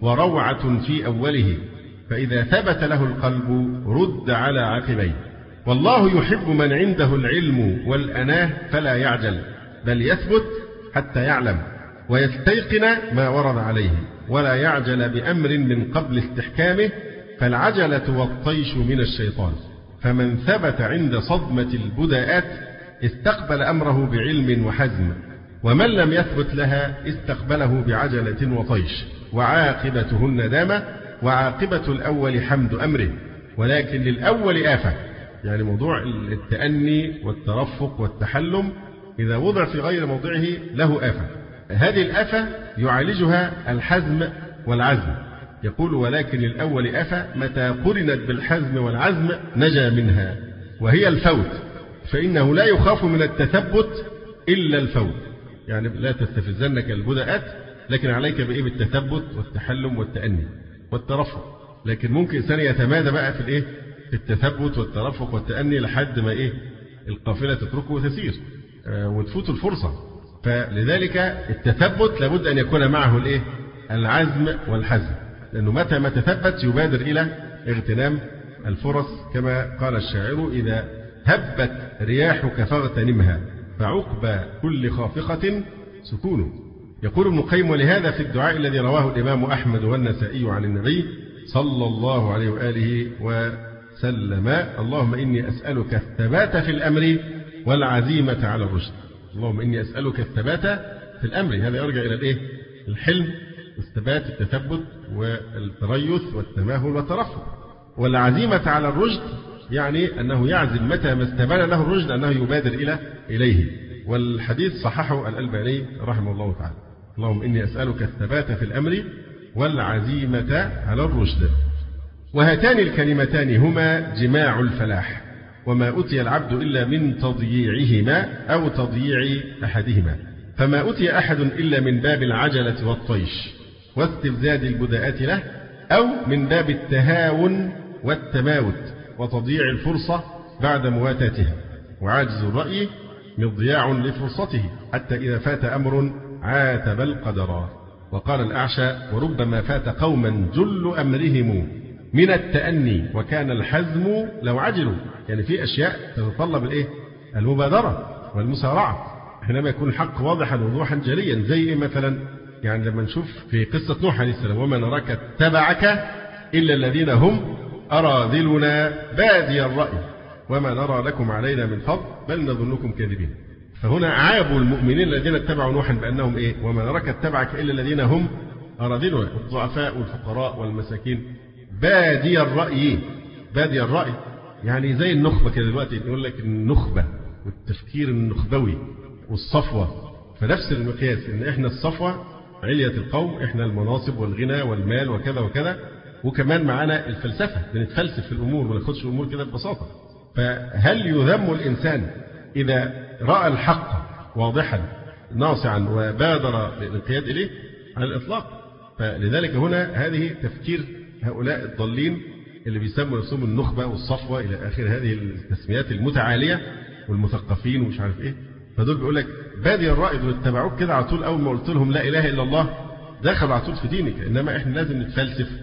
Speaker 2: وروعة في أوله، فإذا ثبت له القلب رد على عقبيه. والله يحب من عنده العلم والأناه فلا يعجل، بل يثبت حتى يعلم ويستيقن ما ورد عليه، ولا يعجل بأمر من قبل استحكامه، فالعجلة والطيش من الشيطان. فمن ثبت عند صدمة البداءات استقبل أمره بعلم وحزم، ومن لم يثبت لها استقبله بعجلة وطيش، وعاقبته الندامة، وعاقبة الأول حمد أمره. ولكن للأول آفة، يعني موضوع التأني والترفق والتحلم إذا وضع في غير موضعه له آفة. هذه الآفة يعالجها الحزم والعزم. يقول: ولكن الأول آفة متى قرنت بالحزم والعزم نجا منها، وهي الفوت، فإنه لا يخاف من التثبت إلا الفوت. يعني لا تستفزنك البداءات، لكن عليك بإيه؟ بالتثبت والتحلم والتأني والترفق. لكن ممكن إنسان يتمادى بقى في الإيه؟ في التثبت والترفق والتأني لحد ما إيه؟ القافلة تتركه وتسير وتفوت الفرصة. فلذلك التثبت لابد أن يكون معه الإيه؟ العزم والحزم، لأنه متى ما تثبت يبادر إلى اغتنام الفرص، كما قال الشاعر: إذا هبت رياحك فاغتنمها، فعقب كل خافقة سكون. يقول ابن القيم: ولهذا في الدعاء الذي رواه الإمام أحمد والنسائي عن النبي صلى الله عليه وآله وسلم: اللهم إني أسألك الثبات في الأمر والعزيمة على الرشد. اللهم إني أسألك الثبات في الأمر، هذا يرجع إلى الإيه؟ الحلم والثبات، التثبت والتريث والتماهل والترفق. والعزيمة على الرشد يعني أنه يعزم متى ما استبان له الرشد أنه يبادر إليه. والحديث صححه الألباني رحمه الله تعالى. اللهم إني أسألك الثبات في الأمر والعزيمة على الرشد. وهاتان الكلمتان هما جماع الفلاح، وما أتي العبد إلا من تضييعهما أو تضييع أحدهما، فما أتي أحد إلا من باب العجلة والطيش واستفزاد البداءات له، أو من باب التهاون والتماوت وتضييع الفرصة بعد مواتاتها، وعاجز الرأي مضياع لفرصته، حتى إذا فات أمر عاتب القدر. وقال الأعشى: وربما فات قوما جل أمرهم من التأني وكان الحزم لو عجلوا. يعني في أشياء تتطلب الإيه؟ المبادرة والمسارعة حينما يكون الحق واضحا وضوحا جليا. زي مثلا يعني لما نشوف في قصة نوح عليه السلام: وما نراك اتبعك إلا الذين هم أراذلنا بادي الرأي وما نرى لكم علينا من فضل بل نظنكم كاذبين. فهنا عابوا المؤمنين الذين اتبعوا نوحا بأنهم إيه؟ وما نراك اتبعك إلا الذين هم أراذلنا، الضعفاء والفقراء والمساكين. بادي الرأي، بادي الرأي يعني زي النخبة كده. دلوقتي يقول لك النخبة والتفكير النخبوي والصفوة، فنفس المقياس إن إحنا الصفوة علية القوم، إحنا المناصب والغنى والمال وكذا وكذا، وكمان معانا الفلسفة، بنتفلسف في الأمور وما ناخدش الأمور كده ببساطة. فهل يذم الإنسان إذا رأى الحق واضحا ناصعا وبادر للانقياد إليه؟ على الإطلاق. فلذلك هنا هذه تفكير هؤلاء الضالين اللي بيسموا نفسهم النخبة والصفوة إلى آخر هذه التسميات المتعالية والمثقفين ومش عارف إيه. فدول بيقول لك بادي الرأي، دول اتبعوك كده على طول. أول ما قلت لهم لا إله إلا الله دخلوا على طول في دينك. إنما إحنا لازم نتفلسف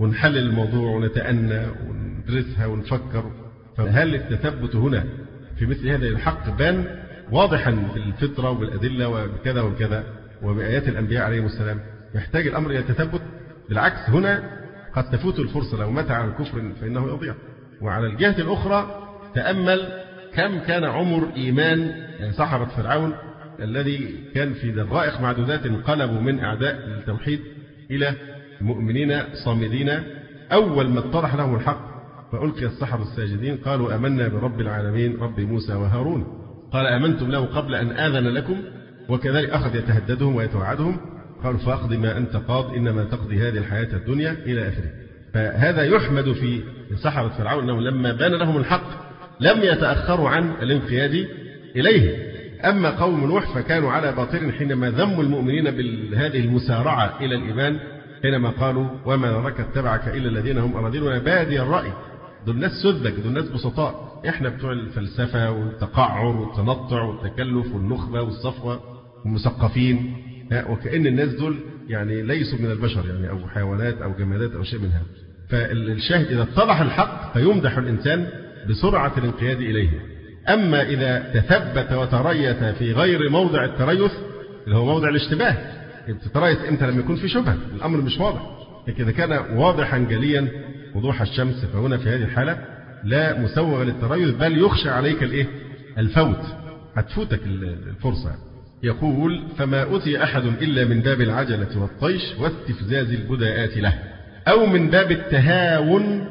Speaker 2: ونحلل الموضوع ونتأنى وندرسها ونفكر. فهل التثبت هنا في مثل هذا الحق بان واضحا بالفطرة وبالأدلة وبكذا وكذا وبآيات الأنبياء عليهم السلام، يحتاج الأمر إلى التثبت؟ بالعكس، هنا قد تفوت الفرصة، لو مات على الكفر فإنه يضيع. وعلى الجهة الأخرى تأمل كم كان عمر إيمان سحرة فرعون الذي كان في دقائق معدودات انقلبوا من أعداء التوحيد إلى مؤمنين صامدين. أول ما اتضح لهم الحق فألقي السحرة الساجدين قالوا آمنا برب العالمين رب موسى وهارون. قال آمنتم له قبل أن آذن لكم، وكذلك أخذ يتهددهم ويتوعدهم. قالوا فأقض ما أنت قاض إنما تقضي هذه الحياة الدنيا إلى آخره. فهذا يحمد في سحرة فرعون أنهم لما بان لهم الحق لم يتأخروا عن الانقياد إليه. أما قوم نوح فكانوا على باطل حينما ذموا المؤمنين بهذه المسارعة إلى الإيمان، حينما قالوا وما نراك اتبعك إلا الذين هم أراذلنا بادي الرأي. دول ناس سذج، دول ناس بسطاء، إحنا بتوع الفلسفة والتقعر والتنطع والتكلف والنخبة والصفوة والمثقفين، وكأن الناس دول يعني ليسوا من البشر يعني أو حيوانات أو جمادات أو شيء من هذا. فالشاهد إذا اتضح الحق فيمدح الإنسان بسرعة الانقياد إليه. أما إذا تثبت وتريث في غير موضع التريث اللي هو موضع الاشتباه، تتريث إمتى؟ لما يكون في شبهة، الأمر مش واضح. لكن إذا كان واضحا جليا وضوح الشمس فهنا في هذه الحالة لا مسوغ للتريث، بل يخشى عليك الفوت، هتفوتك الفرصة. يقول فما أتي أحد إلا من باب العجلة والطيش واستفزاز البداءات له، أو من باب التهاون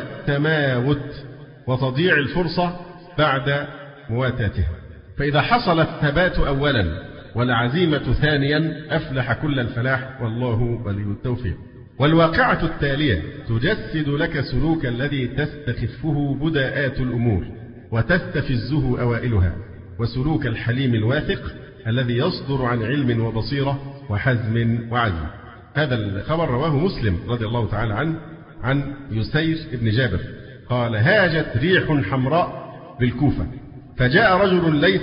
Speaker 2: والتماوت وتضييع الفرصة بعد مواتاتها. فإذا حصل الثبات أولا والعزيمة ثانيا أفلح كل الفلاح والله ولي التوفيق. والواقعة التالية تجسد لك سلوك الذي تستخفه بداءات الأمور وتستفزه أوائلها، وسلوك الحليم الواثق الذي يصدر عن علم وبصيرة وحزم وعزم. هذا الخبر رواه مسلم رضي الله تعالى عنه عن يسير بن جابر قال هاجت ريح حمراء بالكوفة فجاء رجل ليس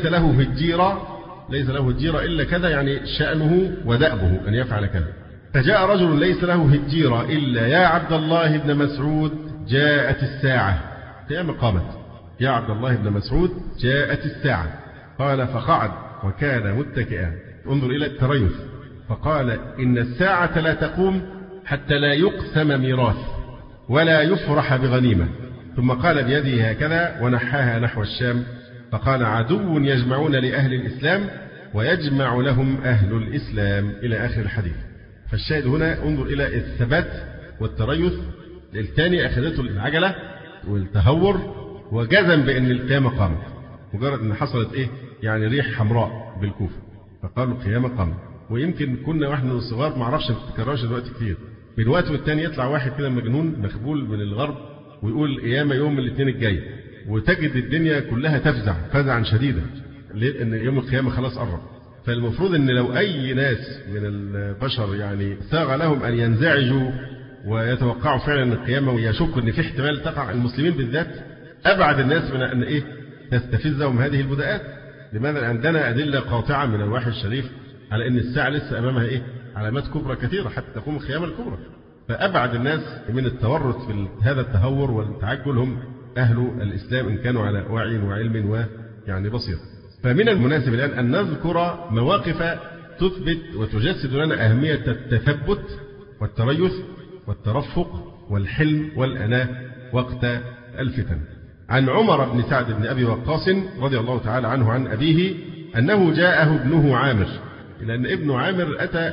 Speaker 2: له هجيرة إلا كذا، يعني شأنه ودأبه أن يفعل كذا. فجاء رجل ليس له هجيرة إلا يا عبد الله بن مسعود جاءت الساعة، قيام قامت، يا عبد الله بن مسعود جاءت الساعة. قال فقعد وكان متكئا. انظر إلى التريث. فقال إن الساعة لا تقوم حتى لا يقسم ميراث ولا يفرح بغنيمة. ثم قال بيده هكذا ونحاها نحو الشام فقال عدو يجمعون لأهل الإسلام ويجمع لهم أهل الإسلام إلى آخر الحديث. فالشاهد هنا انظر إلى الثبات والتريث. الثاني أخذته العجلة والتهور وجزم بأن القيامة قامت، مجرد أن حصلت يعني ريح حمراء بالكوفة فقالوا القيامة قامت. ويمكن كنا واحنا صغار ما اعرفش بتتكررش دلوقتي كتير، من وقت والتاني يطلع واحد كده مجنون مخبول من الغرب ويقول قيامة يوم الاثنين الجاي، وتجد الدنيا كلها تفزع فزعا شديدا لأن يوم القيامة خلاص قرب. فالمفروض أن لو أي ناس من البشر يعني ساغ لهم أن ينزعجوا ويتوقعوا فعلا أن القيامة ويشكوا أن في احتمال تقع، المسلمين بالذات أبعد الناس من أن تستفزهم هذه البداءات. لماذا؟ عندنا أدلة قاطعة من الوحي الشريف على أن الساعة لسه أمامها علامات كبرى كثيرة حتى تقوم القيامة الكبرى. فأبعد الناس من التورط في هذا التهور والتعجل هم أهل الإسلام إن كانوا على وعي وعلم ويعني بصير. فمن المناسب الآن أن نذكر مواقف تثبت وتجسد لنا أهمية التثبت والتريث والترفق والحلم والأناة وقت الفتن. عن عمر بن سعد بن أبي وقاص رضي الله تعالى عنه عن أبيه أنه جاءه ابنه عامر، لأن ابن عامر أتى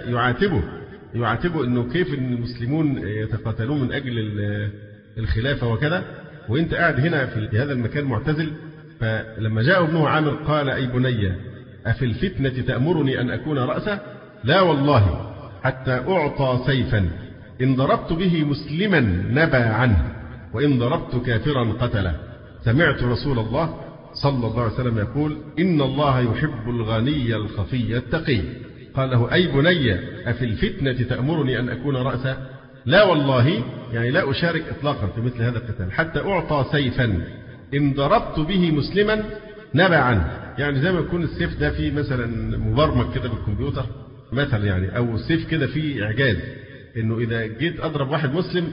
Speaker 2: يعاتبه أنه كيف أن المسلمون يتقاتلون من أجل الخلافة وكذا وإنت قاعد هنا في هذا المكان معتزل. فلما جاء ابنه عامر قال أي بني أفي الفتنة تأمرني أن أكون رأسا؟ لا والله حتى أعطى سيفا إن ضربت به مسلما نبى عنه وإن ضربت كافرا قتله. سمعت رسول الله صلى الله عليه وسلم يقول إن الله يحب الغني الخفي التقي. قال له أي بني أفي الفتنة تأمرني أن أكون رأسا؟ لا والله يعني لا أشارك إطلاقا في مثل هذا القتال حتى أعطى سيفا إن ضربت به مسلما نبى عنه. يعني زي ما يكون السيف ده فيه مثلا مبرمج كده بالكمبيوتر مثلا يعني، أو السيف كده فيه إعجاز إنه إذا جيت أضرب واحد مسلم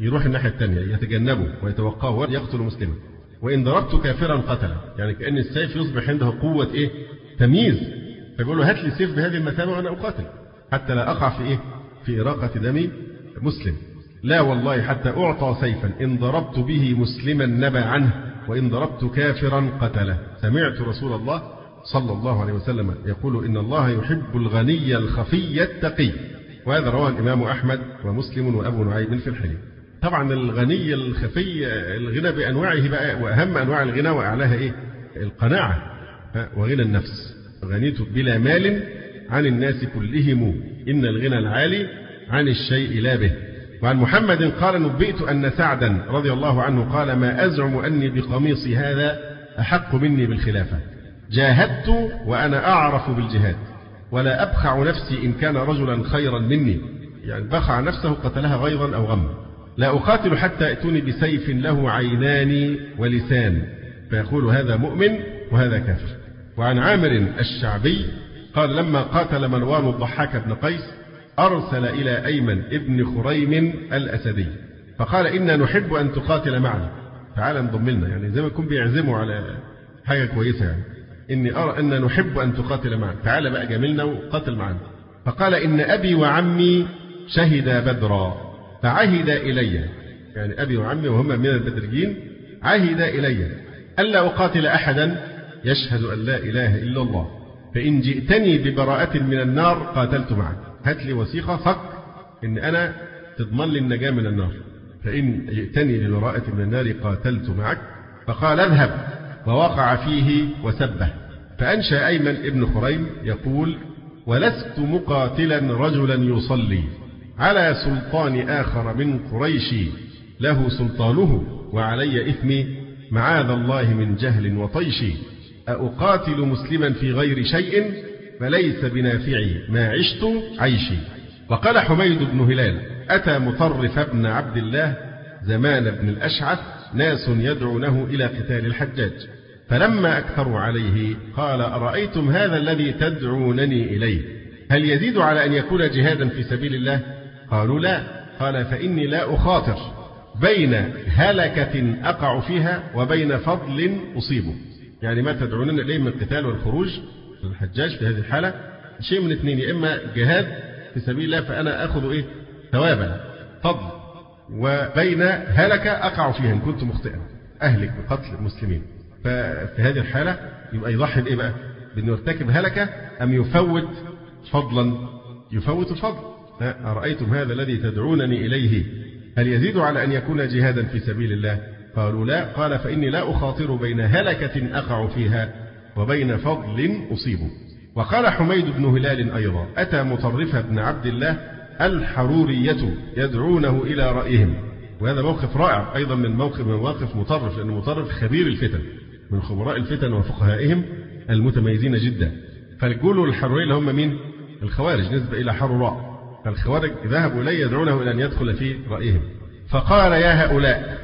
Speaker 2: يروح الناحية الثانية يتجنبه ويتوقاه ويقتل مسلما. وإن ضربت كافرا قتله، يعني كأن السيف يصبح عنده قوة تمييز، فيقول له هات لي سيف بهذه المثابة وأنا أقاتل حتى لا أقع في إراقة دم مسلم. لا والله حتى أعطى سيفا إن ضربت به مسلما نبى عنه وإن ضربت كافرا قتله. سمعت رسول الله صلى الله عليه وسلم يقول إن الله يحب الغني الخفي التقي. وهذا رواه الإمام أحمد ومسلم وأبو نعيم في الحلي. طبعا الغني الخفي الغنى بأنواعه بقى، وأهم أنواع الغنى وأعلاها القناعة وغنى النفس. غنيت بلا مال عن الناس كلهم إن الغنى العالي عن الشيء لا به. وعن محمد قال نبئت أن سعدا رضي الله عنه قال ما أزعم أني بقميصي هذا أحق مني بالخلافة. جاهدت وأنا أعرف بالجهاد ولا أبخع نفسي إن كان رجلا خيرا مني، يعني بخع نفسه قتلها غيظا أو غما. لا أقاتل حتى يأتوني بسيف له عينان ولسان فيقول هذا مؤمن وهذا كافر. وعن عامر الشعبي قال لما قاتل مروان الضحاك بن قيس أرسل إلى أيمن ابن خريم الأسدي فقال إنا نحب أن تقاتل معنا، تعال انضم لنا، يعني زي ما يكون بيعزموا على حاجة كويسة، يعني إني أرى أن نحب أن تقاتل معنا، تعال بقى جاملنا وقاتل معنا. فقال إن أبي وعمي شهدا بدرا فعهد إلي، يعني أبي وعمي وهم من البدريين عهد إلي ألا أقاتل أحدا يشهد أن لا إله إلا الله، فإن جئتني ببراءة من النار قاتلت معك. هات لي وثيقة صك إن أنا تضمن لي النجاة من النار، فإن جئتني ببراءة من النار قاتلت معك. فقال اذهب، ووقع فيه وسبه. فأنشأ أيمن ابن خريم يقول ولست مقاتلا رجلا يصلي على سلطان آخر من قريش له سلطانه وعلي إثمي معاذ الله من جهل وطيش. أقاتل مسلما في غير شيء فليس بنافعي ما عشت عيشي. وقال حميد بن هلال أتى مطرف بن عبد الله زمان بن الأشعث ناس يدعونه إلى قتال الحجاج فلما أكثروا عليه قال أرأيتم هذا الذي تدعونني إليه هل يزيد على أن يكون جهادا في سبيل الله؟ قالوا لا. قال فإني لا أخاطر بين هلكة أقع فيها وبين فضل أصيبه، يعني ما تدعوننا إليه من القتال والخروج الحجاج في هذه الحالة شيء من اثنين، يا إما جهاد في سبيل الله فأنا أخذ ثوابا فضل، وبين هلكة أقع فيها إن كنت مخطئا أهلك بقتل المسلمين. ففي هذه الحالة يبقى يضحي بإيه بأنه يرتكب هلكة أم يفوت فضلا؟ يفوت الفضل. أرأيتم هذا الذي تدعونني إليه هل يزيد على أن يكون جهادا في سبيل الله؟ قالوا لا. قال فإني لا أخاطر بين هلكة أقع فيها وبين فضل أصيبه. وقال حميد بن هلال أيضا أتى مطرف بن عبد الله الحرورية يدعونه إلى رأيهم، وهذا موقف رائع أيضا من مواقف مطرف، لأن مطرف خبير الفتن من خبراء الفتن وفقهائهم المتميزين جدا. فالجول الحرورية اللي هم مين؟ الخوارج نسبة إلى حروراء، فالخوارج ذهبوا إليه يدعونه إلى أن يدخل في رأيهم. فقال يا هؤلاء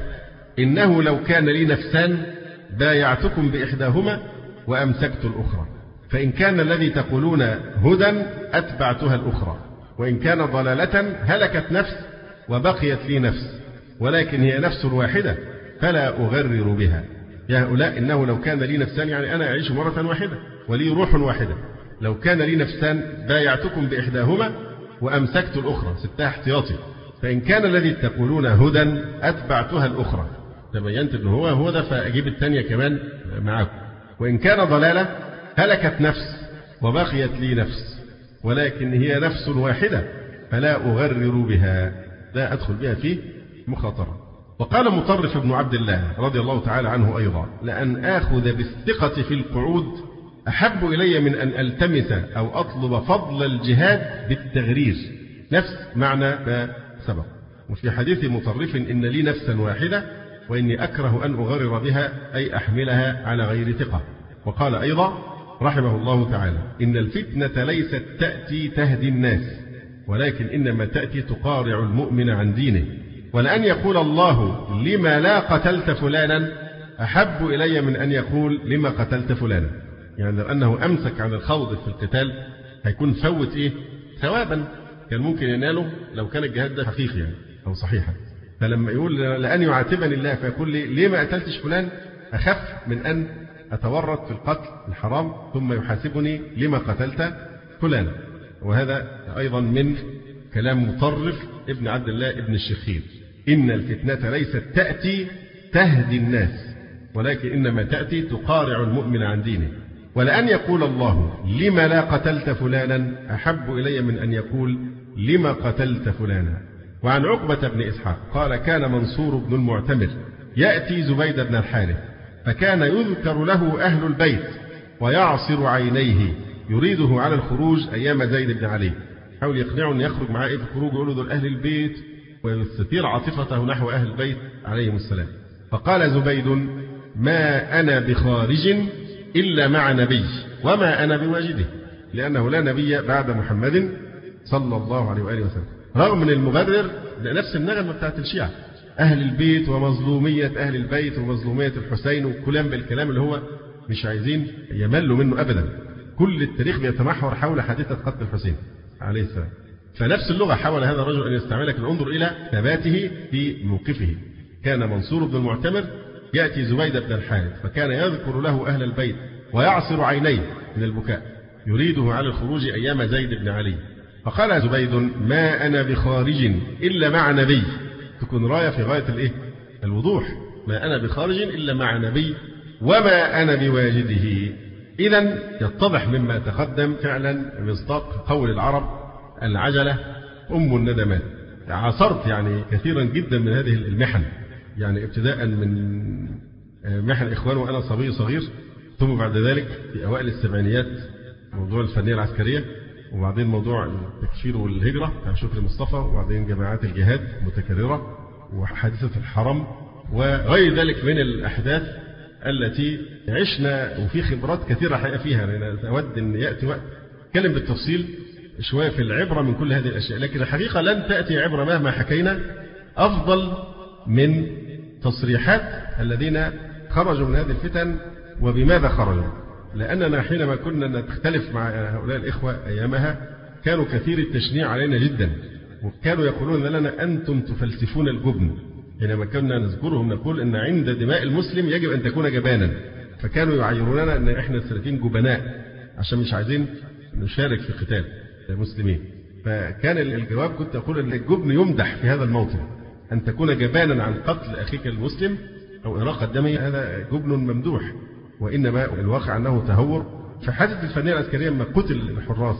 Speaker 2: إنه لو كان لي نفسان بايعتكم بإحداهما وأمسكت الأخرى، فإن كان الذي تقولون هدى أتبعتها الأخرى، وإن كان ضلالة هلكت نفس وبقيت لي نفس، ولكن هي نفس واحدة فلا أغرر بها. يا هؤلاء إنه لو كان لي نفسان، يعني أنا أعيش مرة واحدة ولي روح واحدة، لو كان لي نفسان بايعتكم بإحداهما وأمسكت الأخرى ستة احتياطي، فإن كان الذي تقولون هدى أتبعتها الأخرى، تبينت أنه هو هدى فأجيب الثانية كمان معكم، وإن كان ضلالة هلكت نفس وبقيت لي نفس، ولكن هي نفس واحدة فلا أغرر بها، لا أدخل بها في مخاطرة. وقال مطرف بن عبد الله رضي الله تعالى عنه أيضا لأن آخذ بالثقة في القعود أحب إلي من أن ألتمس أو أطلب فضل الجهاد بالتغرير، نفس معنى ما سبق. وفي حديث مطرف إن لي نفسا واحدة وإني أكره أن أغرر بها أي أحملها على غير ثقة. وقال أيضا رحمه الله تعالى إن الفتنة ليست تأتي تهدي الناس، ولكن إنما تأتي تقارع المؤمن عن دينه، ولأن يقول الله لما لا قتلت فلانا أحب إلي من أن يقول لما قتلت فلانا، يعني لو أنه أمسك عن الخوض في القتال هيكون فوت ثوابا كان ممكن يناله لو كان الجهاد ده حقيقي يعني أو صحيحا. فلما يقول لأن يعاتبني الله فيقول لي ليه ما قتلتش فلان، أخف من أن أتورط في القتل الحرام ثم يحاسبني لما قتلت فلان. وهذا أيضا من كلام مطرف ابن عبد الله ابن الشخير: إن الفتنة ليست تأتي تهدي الناس، ولكن إنما تأتي تقارع المؤمن عن دينه. ولأن يقول الله لما لا قتلت فلانا أحب إلي من أن يقول لما قتلت فلانا. وعن عقبة بن إسحاق قال: كان منصور بن المعتمر يأتي زبيد بن الحارث فكان يذكر له أهل البيت ويعصر عينيه يريده على الخروج أيام زيد بن علي. حاول يقنعه أن يخرج معاه في الخروج، يقول له دول أهل البيت، ويستثير عاطفته نحو أهل البيت عليهم السلام. فقال زبيد: ما أنا بخارج إلا مع نبي وما أنا بواجده، لأنه لا نبي بعد محمد صلى الله عليه وآله وسلم. رغم من المبرر نفس النغمة بتاعت الشيعة، أهل البيت ومظلومية أهل البيت ومظلومية الحسين، وكلام بالكلام اللي هو مش عايزين يملوا منه أبدا. كل التاريخ بيتمحور حول حادثة قتل الحسين عليه السلام. فنفس اللغة حاول هذا الرجل أن يستعملها، لكن انظر إلى ثباته في موقفه. كان منصور بن المعتمر يأتي زبيد بن الحارث فكان يذكر له أهل البيت ويعصر عينيه من البكاء يريده على الخروج أيام زيد بن علي. فقال زبيد: ما أنا بخارج إلا مع نبي. تكون راية في غاية الوضوح: ما أنا بخارج إلا مع نبي وما أنا بواجده. إذن يتضح مما تقدم فعلا مصداق قول العرب: العجلة أم الندمات. عاصرت يعني كثيرا جدا من هذه المحن، يعني ابتداء من محن إخوان وأنا صبي صغير، ثم بعد ذلك في أوائل السبعينيات موضوع الفنية العسكرية، وبعدين موضوع التكفير والهجرة بتاع شكري مصطفى، وبعدين جماعات الجهاد متكررة، وحادثة الحرم، وغير ذلك من الأحداث التي عشنا وفي خبرات كثيرة حقيقة فيها. لأن أود أن يأتي وقت أتكلم بالتفصيل شوية في العبرة من كل هذه الأشياء، لكن الحقيقة لن تأتي عبرة مهما حكينا أفضل من تصريحات الذين خرجوا من هذه الفتن وبماذا خرجوا. لأننا حينما كنا نختلف مع هؤلاء الإخوة أيامها كانوا كثير التشنيع علينا جدا، وكانوا يقولون لنا أنتم تفلسفون الجبن. حينما كنا نذكرهم نقول أن عند دماء المسلم يجب أن تكون جبانا، فكانوا يعيروننا أن إحنا السلفيين جبناء عشان مش عايزين نشارك في قتال المسلمين. فكان الجواب كنت أقول أن الجبن يمدح في هذا الموطن، أن تكون جبانا عن قتل أخيك المسلم أو إراقة دمه، هذا جبن ممدوح. وإنما الواقع أنه تهور. في حادثة الفنية العسكرية لما قتل الحراس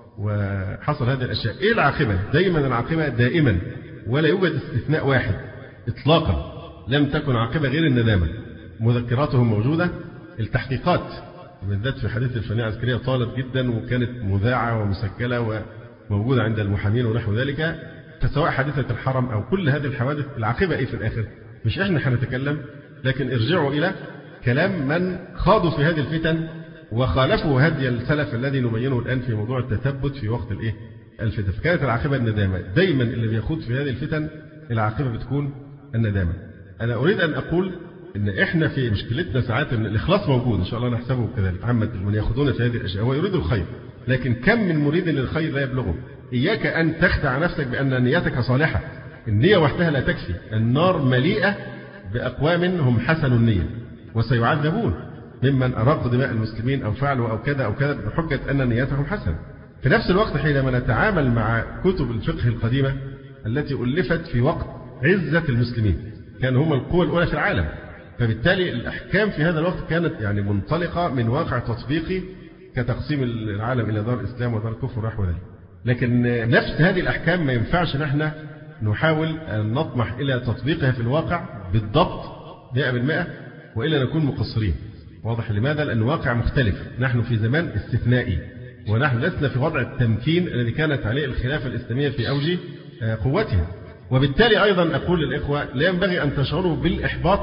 Speaker 2: وحصل هذه الأشياء، إيه العاقبة؟ دائما العاقبة دائما، ولا يوجد استثناء واحد إطلاقا لم تكن عاقبة غير الندامة. مذكراتهم موجودة، التحقيقات بالذات في حادثة الفنية العسكرية طالت جدا وكانت مذاعة ومسجلة وموجودة عند المحامين ونحو ذلك. فسواء حادثة الحرم أو كل هذه الحوادث العاقبة إيه في الآخر؟ مش إحنا هنتكلم، لكن ارجعوا إلى كلام من خاضوا في هذه الفتن وخالفوا هدي السلف الذي نبينه الآن في موضوع التثبت في وقت الفتن. فكانت العاقبة الندامة. دايما اللي بيخوض في هذه الفتن العاقبة بتكون الندامة. أنا أريد أن أقول إن إحنا في مشكلتنا ساعات إن الإخلاص موجود إن شاء الله نحسبه كذلك. عامة من يأخذون في هذه الأشياء هو يريد الخير، لكن كم من مريد للخير لا يبلغه. إياك أن تخدع نفسك بأن نيتك صالحة. النية وحدها لا تكفي. النار مليئة بأقوام هم حسن النية وسيعذبون ممن أراقوا دماء المسلمين أو فعلوا أو كذا أو كذا بحجة أن نيتهم حسنة. في نفس الوقت حينما نتعامل مع كتب الفقه القديمة التي ألفت في وقت عزة المسلمين، كانوا هم القوى الأولى في العالم، فبالتالي الأحكام في هذا الوقت كانت يعني منطلقة من واقع تطبيقي كتقسيم العالم إلى دار الإسلام ودار الكفر ونحو ذلك. لكن نفس هذه الأحكام ما ينفعش نحن نحاول أن نطمح إلى تطبيقها في الواقع بالضبط 100%، وإلا نكون مقصرين. واضح لماذا؟ لأن الواقع مختلف. نحن في زمان استثنائي، ونحن لسنا في وضع التمكين الذي كانت عليه الخلافة الإسلامية في أوج قوتها. وبالتالي أيضا أقول للإخوة لا ينبغي أن تشعروا بالإحباط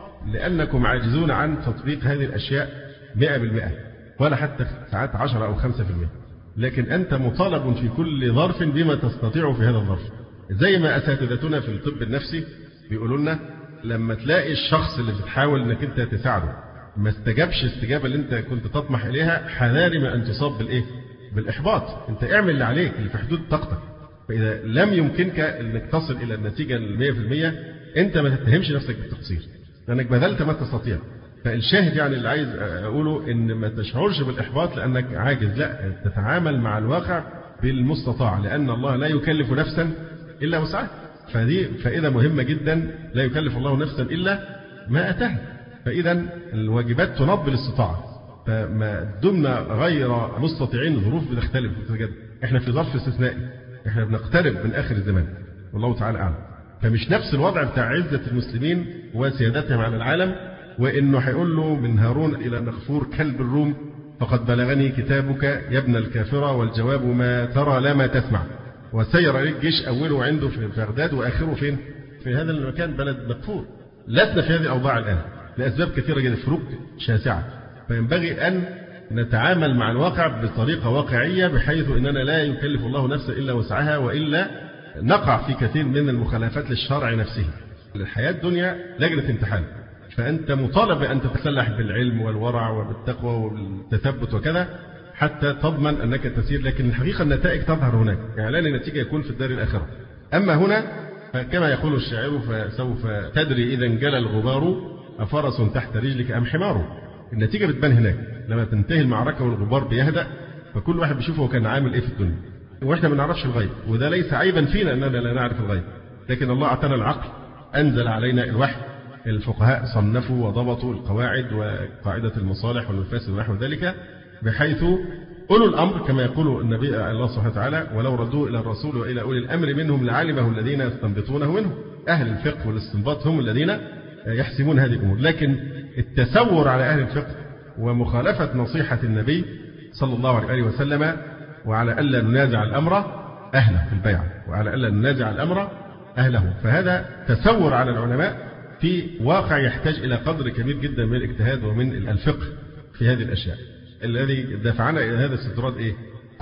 Speaker 2: لأنكم عاجزون عن تطبيق هذه الأشياء 100%، ولا حتى ساعات 10 أو 5%، لكن أنت مطالب في كل ظرف بما تستطيع في هذا الظرف. زي ما أساتذتنا في الطب النفسي بيقولوا لنا لما تلاقي الشخص اللي بتحاول أنك أنت تساعده ما استجابش استجابة اللي أنت كنت تطمح إليها، حذاري ما أن تصاب بالإحباط. أنت اعمل اللي عليك اللي في حدود طاقتك، فإذا لم يمكنك أنك تصل إلى النتيجة 100% أنت ما تتهمش نفسك بالتقصير لأنك بذلت ما تستطيع. فالشاهد يعني اللي عايز أقوله إن ما تشعرش بالإحباط لأنك عاجز، لا، تتعامل مع الواقع بالمستطاع، لأن الله لا يكلف نفسا إلا وسعها. فدي فائدة مهمة جدا، لا يكلف الله نفسا إلا ما أتاها. فإذا الواجبات تنض بالاستطاعة، فما دمنا غير مستطيعين الظروف بتختلف وتتجدد. احنا في ظرف استثنائي، احنا بنقترب من آخر الزمان والله تعالى أعلم. فمش نفس الوضع بتاع عزة المسلمين وسيادتهم على العالم، وإنه هيقول له من هارون إلى نغفور كلب الروم فقد بلغني كتابك يا ابن الكافرة والجواب ما ترى لا ما تسمع. وسير عليه الجيش أوله عنده في بغداد وآخره فين؟ في هذا المكان بلد مكفور. لسنا في هذه الأوضاع الآن لأسباب كثيرة جدا، فروق شاسعة. فينبغي أن نتعامل مع الواقع بطريقة واقعية بحيث أننا لا يكلف الله نفسا إلا وسعها، وإلا نقع في كثير من المخالفات للشرع نفسه. الحياة الدنيا لجنة امتحان، فأنت مطالب أن تتسلح بالعلم والورع وبالتقوى والتثبت وكذا حتى تضمن أنك تسير. لكن الحقيقة النتائج تظهر هناك، إعلان النتيجة يكون في الدار الآخرة. أما هنا فكما يقول الشاعر فسوف تدري إذا انجلى الغبار أفرس تحت رجلك أم حمار. النتيجة بتبان هناك لما تنتهي المعركة والغبار بيهدأ، فكل واحد بيشوفه هو كان عامل إيه في الدنيا. وإحنا ما نعرفش الغيب، وده ليس عيبا فينا أننا لا نعرف الغيب، لكن الله أعطانا العقل، أنزل علينا الوحي. الفقهاء صنفوا وضبطوا القواعد وقاعدة المصالح والمفاسد ونحو ذلك، بحيث أولو الأمر كما يقول النبي الله سبحانه وتعالى ولو ردوه إلى الرسول وإلى أولي الأمر منهم لعلمه الذين يستنبطونه منه. أهل الفقه والاستنباط هم الذين يحسمون هذه الأمور. لكن التسور على أهل الفقه ومخالفة نصيحة النبي صلى الله عليه وسلم، وعلى ألا ننازع الأمر أهله في البيعة، وعلى ألا ننازع الأمر أهله، فهذا تسور على العلماء في واقع يحتاج إلى قدر كبير جدا من الاجتهاد ومن الفقه في هذه الأشياء. الذي دفعنا إلى هذا الاستطراد إيه؟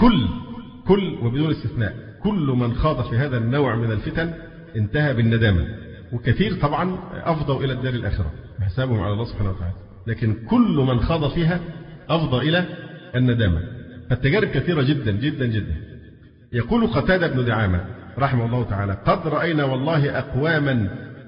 Speaker 2: كل وبدون استثناء كل من خاض في هذا النوع من الفتن انتهى بالندامة، وكثير طبعا أفضوا إلى الدار الآخرة بحسابهم على الله سبحانه وتعالى، لكن كل من خاض فيها أفضى إلى الندامة. فالتجارب كثيرة جدا جدا جدا. يقول قتادة بن دعامة رحمه الله تعالى قد رأينا والله أقواما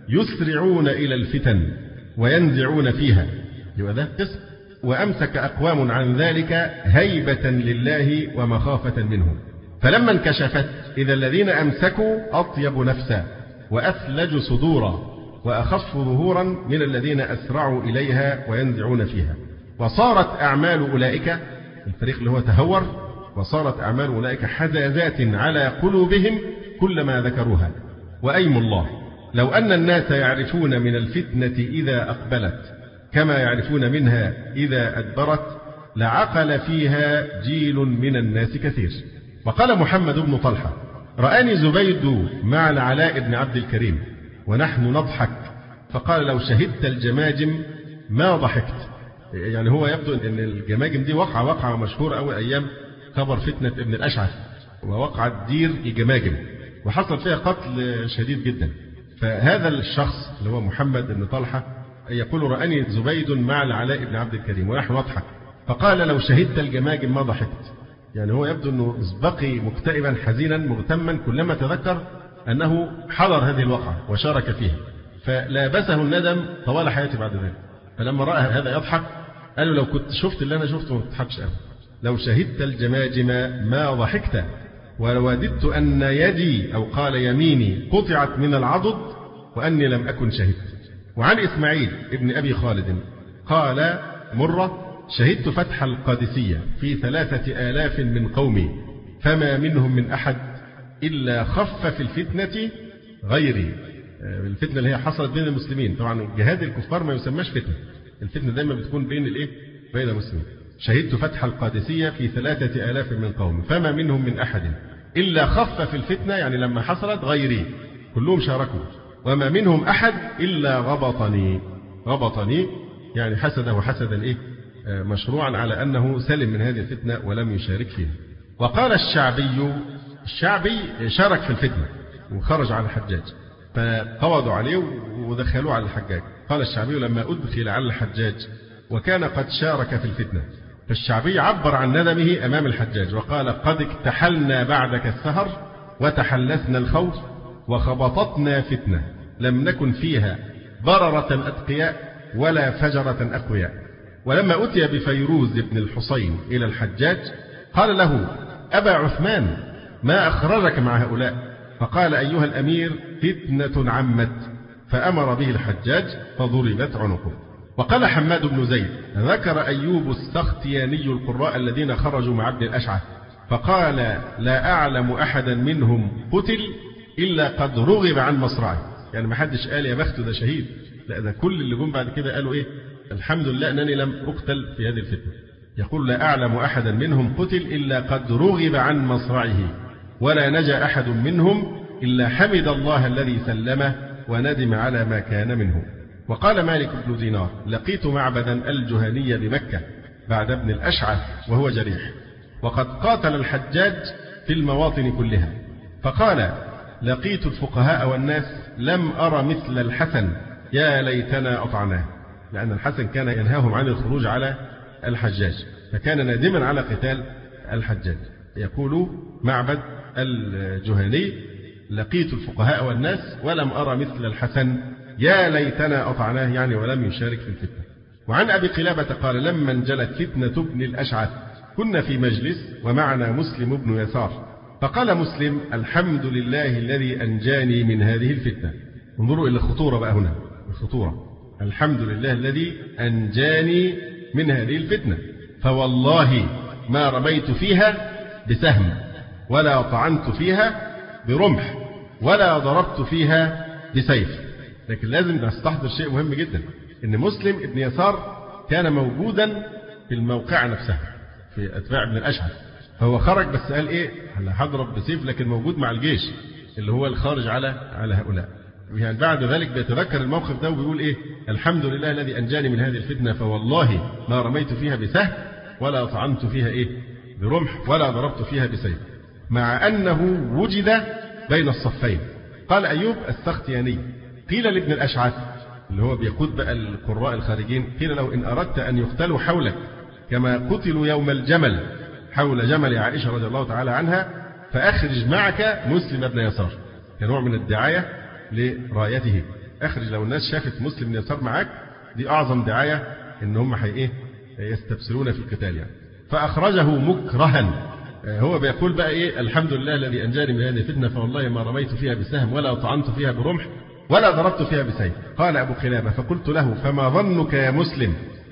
Speaker 2: يسرعون إلى الفتن وينزعون فيها، يبقى ده قسم، وأمسك أقوام عن ذلك هيبة لله ومخافة منه، فلما انكشفت إذا الذين أمسكوا أطيب نفسا وأثلج صدورا وأخف ظهورا من الذين أسرعوا إليها وينزعون فيها، وصارت أعمال أولئك الفريق اللي هو تهور، وصارت أعمال أولئك حزازات على قلوبهم كلما ذكروها. وأيم الله لو أن الناس يعرفون من الفتنة إذا أقبلت كما يعرفون منها إذا أدبرت لعقل فيها جيل من الناس كثير. وقال محمد بن طلحة رآني زبيد مع العلاء بن عبد الكريم ونحن نضحك فقال لو شهدت الجماجم ما ضحكت. يعني هو يبدو أن الجماجم دي وقعة مشهورة أول أيام خبر فتنة ابن الأشعث، ووقعت دير الجماجم وحصل فيها قتل شديد جدا. فهذا الشخص اللي هو محمد بن طلحة يقول رآني زبيد مع العلاء بن عبد الكريم ونحن نضحك فقال لو شهدت الجماجم ما ضحكت. يعني هو يبدو أنه بقي مكتئبا حزينا مغتما كلما تذكر أنه حضر هذه الوقعة وشارك فيها، فلابسه الندم طوال حياته بعد ذلك. فلما رأى هذا يضحك قال له لو كنت شفت اللي أنا شفته ما تضحكش أبدا، لو شهدت الجماجم ما ضحكت ولوددت أن يدي أو قال يميني قطعت من العضد وأني لم أكن شهدت. وعن إسماعيل ابن أبي خالد قال مرة شهدت فتح القادسية في 3000 من قومي فما منهم من أحد إلا خف في الفتنة غيري. الفتنة اللي هي حصلت بين المسلمين، طبعا جهاد الكفار ما يسمىش فتنة، الفتنة دايما بتكون بين بين المسلمين. شهدت فتح القادسية في 3000 من قوم فما منهم من أحد إلا خف في الفتنة، يعني لما حصلت غيري كلهم شاركوا، وما منهم أحد إلا غبطني يعني حسده حسدا مشروعا على أنه سلم من هذه الفتنة ولم يشارك فيها. وقال الشعبي شارك في الفتنة وخرج على الحجاج فقبضوا عليه ودخلوه على الحجاج. قال الشعبي لما أدخل على الحجاج وكان قد شارك في الفتنة، فالشعبي عبر عن ندمه أمام الحجاج وقال قد اكتحلنا بعدك السهر وتحلسنا الخوف وخبطتنا فتنة لم نكن فيها بررة أتقياء ولا فجرة أقوياء. ولما أتي بفيروز بن الحصين إلى الحجاج قال له: أبا عثمان، ما أخرجك مع هؤلاء؟ فقال: أيها الأمير، فتنة عمت. فأمر به الحجاج فضربت عنقه. وقال حماد بن زيد: ذكر أيوب السختياني القراء الذين خرجوا مع ابن الأشعث فقال: لا أعلم أحدا منهم قتل إلا قد رغب عن مصرعه. يعني ما حدش قال يا بخت ده شهيد، لا، ده كل اللي جم بعد كده قالوا إيه؟ الحمد لله أنني لم أقتل في هذه الفتنة. يقول: لا أعلم أحدا منهم قتل إلا قد رغب عن مصرعه، ولا نجا أحد منهم إلا حمد الله الذي سلمه وندم على ما كان منه. وقال مالك بن دينار: لقيت معبدا الجهني بمكة بعد ابن الأشعث وهو جريح، وقد قاتل الحجاج في المواطن كلها، فقال: لقيت الفقهاء والناس لم أرى مثل الحسن، يا ليتنا أطعناه. لأن الحسن كان ينهاهم عن الخروج على الحجاج، فكان نادما على قتال الحجاج. يقول معبد الجهني: لقيت الفقهاء والناس ولم أرى مثل الحسن، يا ليتنا أطعناه، يعني ولم يشارك في الفتنة. وعن أبي قلابة قال: لما انجلت فتنة ابن الأشعث كنا في مجلس ومعنا مسلم بن يسار، فقال مسلم: الحمد لله الذي أنجاني من هذه الفتنة. انظروا إلى الخطورة بقى هنا، الخطورة. الحمد لله الذي أنجاني من هذه الفتنة، فوالله ما رميت فيها بسهم ولا طعنت فيها برمح ولا ضربت فيها بسيف. لكن لازم نستحضر شيء مهم جدا، إن مسلم ابن يسار كان موجودا في الموقع نفسها في أتباع ابن الأشعث، فهو خرج بس قال إيه؟ هضرب بسيف، لكن موجود مع الجيش اللي هو الخارج على هؤلاء. يعني بعد ذلك بيتذكر الموقف ده وبيقول إيه؟ الحمد لله الذي أنجاني من هذه الفتنة، فوالله ما رميت فيها بسهم ولا طعنت فيها إيه؟ برمح ولا ضربت فيها بسيف، مع أنه وجد بين الصفين. قال أيوب السختياني: قيل لابن الأشعث اللي هو بيقود بقى القراء الخارجين، قيل له: إن أردت أن يقتلوا حولك كما قتلوا يوم الجمل حول جمل عائشة رضي الله تعالى عنها فأخرج معك مسلم بن يسار، كنوع من الدعاية لرايته. أخرج، لو الناس شافت مسلم بن يسار معك دي أعظم دعاية إن هم يستبصرون في القتال يعني. فأخرجه مكرها. هو بيقول بقى إيه؟ الحمد لله الذي أنجاني من هذه الفتنة، فوالله ما رميت فيها بسهم ولا طعنت فيها برمح ولا ضربت فيها بسيف. قال أبو قلابة: فقلت له: فما ظنك يا مسلم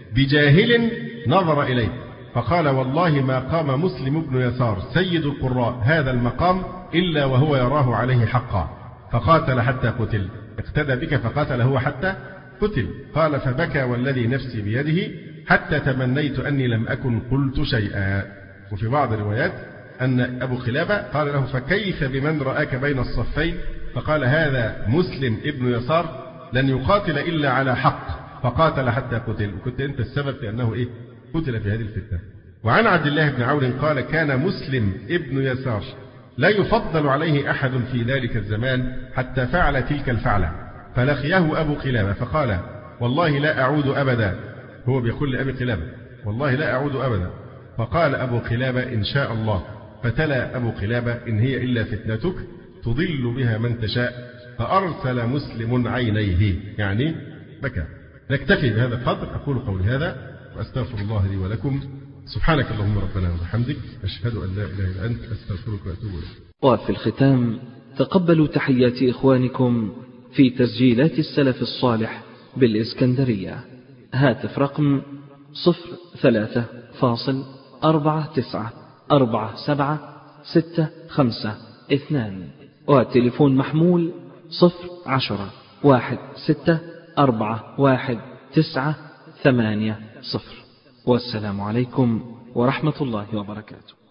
Speaker 2: بجاهل نظر إليك؟ فقال: والله ما قام مسلم بن يسار سيد القراء هذا المقام إلا وهو يراه عليه حقا، فقاتل حتى قتل، اقتدى بك فقاتل هو حتى قتل. قال: فبكى والذي نفسي بيده حتى تمنيت أني لم أكن قلت شيئا. وفي بعض الروايات أن أبو قلابة قال له: فكيف بمن رآك بين الصفين؟ فقال: هذا مسلم ابن يسار لن يقاتل إلا على حق، فقاتل حتى قتل، وكنت أنت السبب في أنه قتل في هذه الفتنة. وعن عبد الله بن عون قال: كان مسلم ابن يسار لا يفضل عليه أحد في ذلك الزمان حتى فعل تلك الفعلة، فلقيه أبو قلابة فقال: والله لا أعود أبدا. هو بيقول لأبي قلابة: والله لا أعود أبدا. فقال أبو قلابة: إن شاء الله. فتلا أبو قلابة: إن هي إلا فتنتك تضل بها من تشاء. فأرسل مسلم عينيه، يعني بكى. نكتفي بهذا القدر. أقول قولي هذا وأستغفر الله لي ولكم. سبحانك اللهم ربنا وبحمدك، أشهد أن لا إله إلا أنت، أستغفرك وأتوب إليك.
Speaker 1: وفي الختام تقبلوا تحيات إخوانكم في تسجيلات السلف الصالح بالإسكندرية. هاتف رقم 03-494765، وتليفون محمول 010-16411980. والسلام عليكم ورحمة الله وبركاته.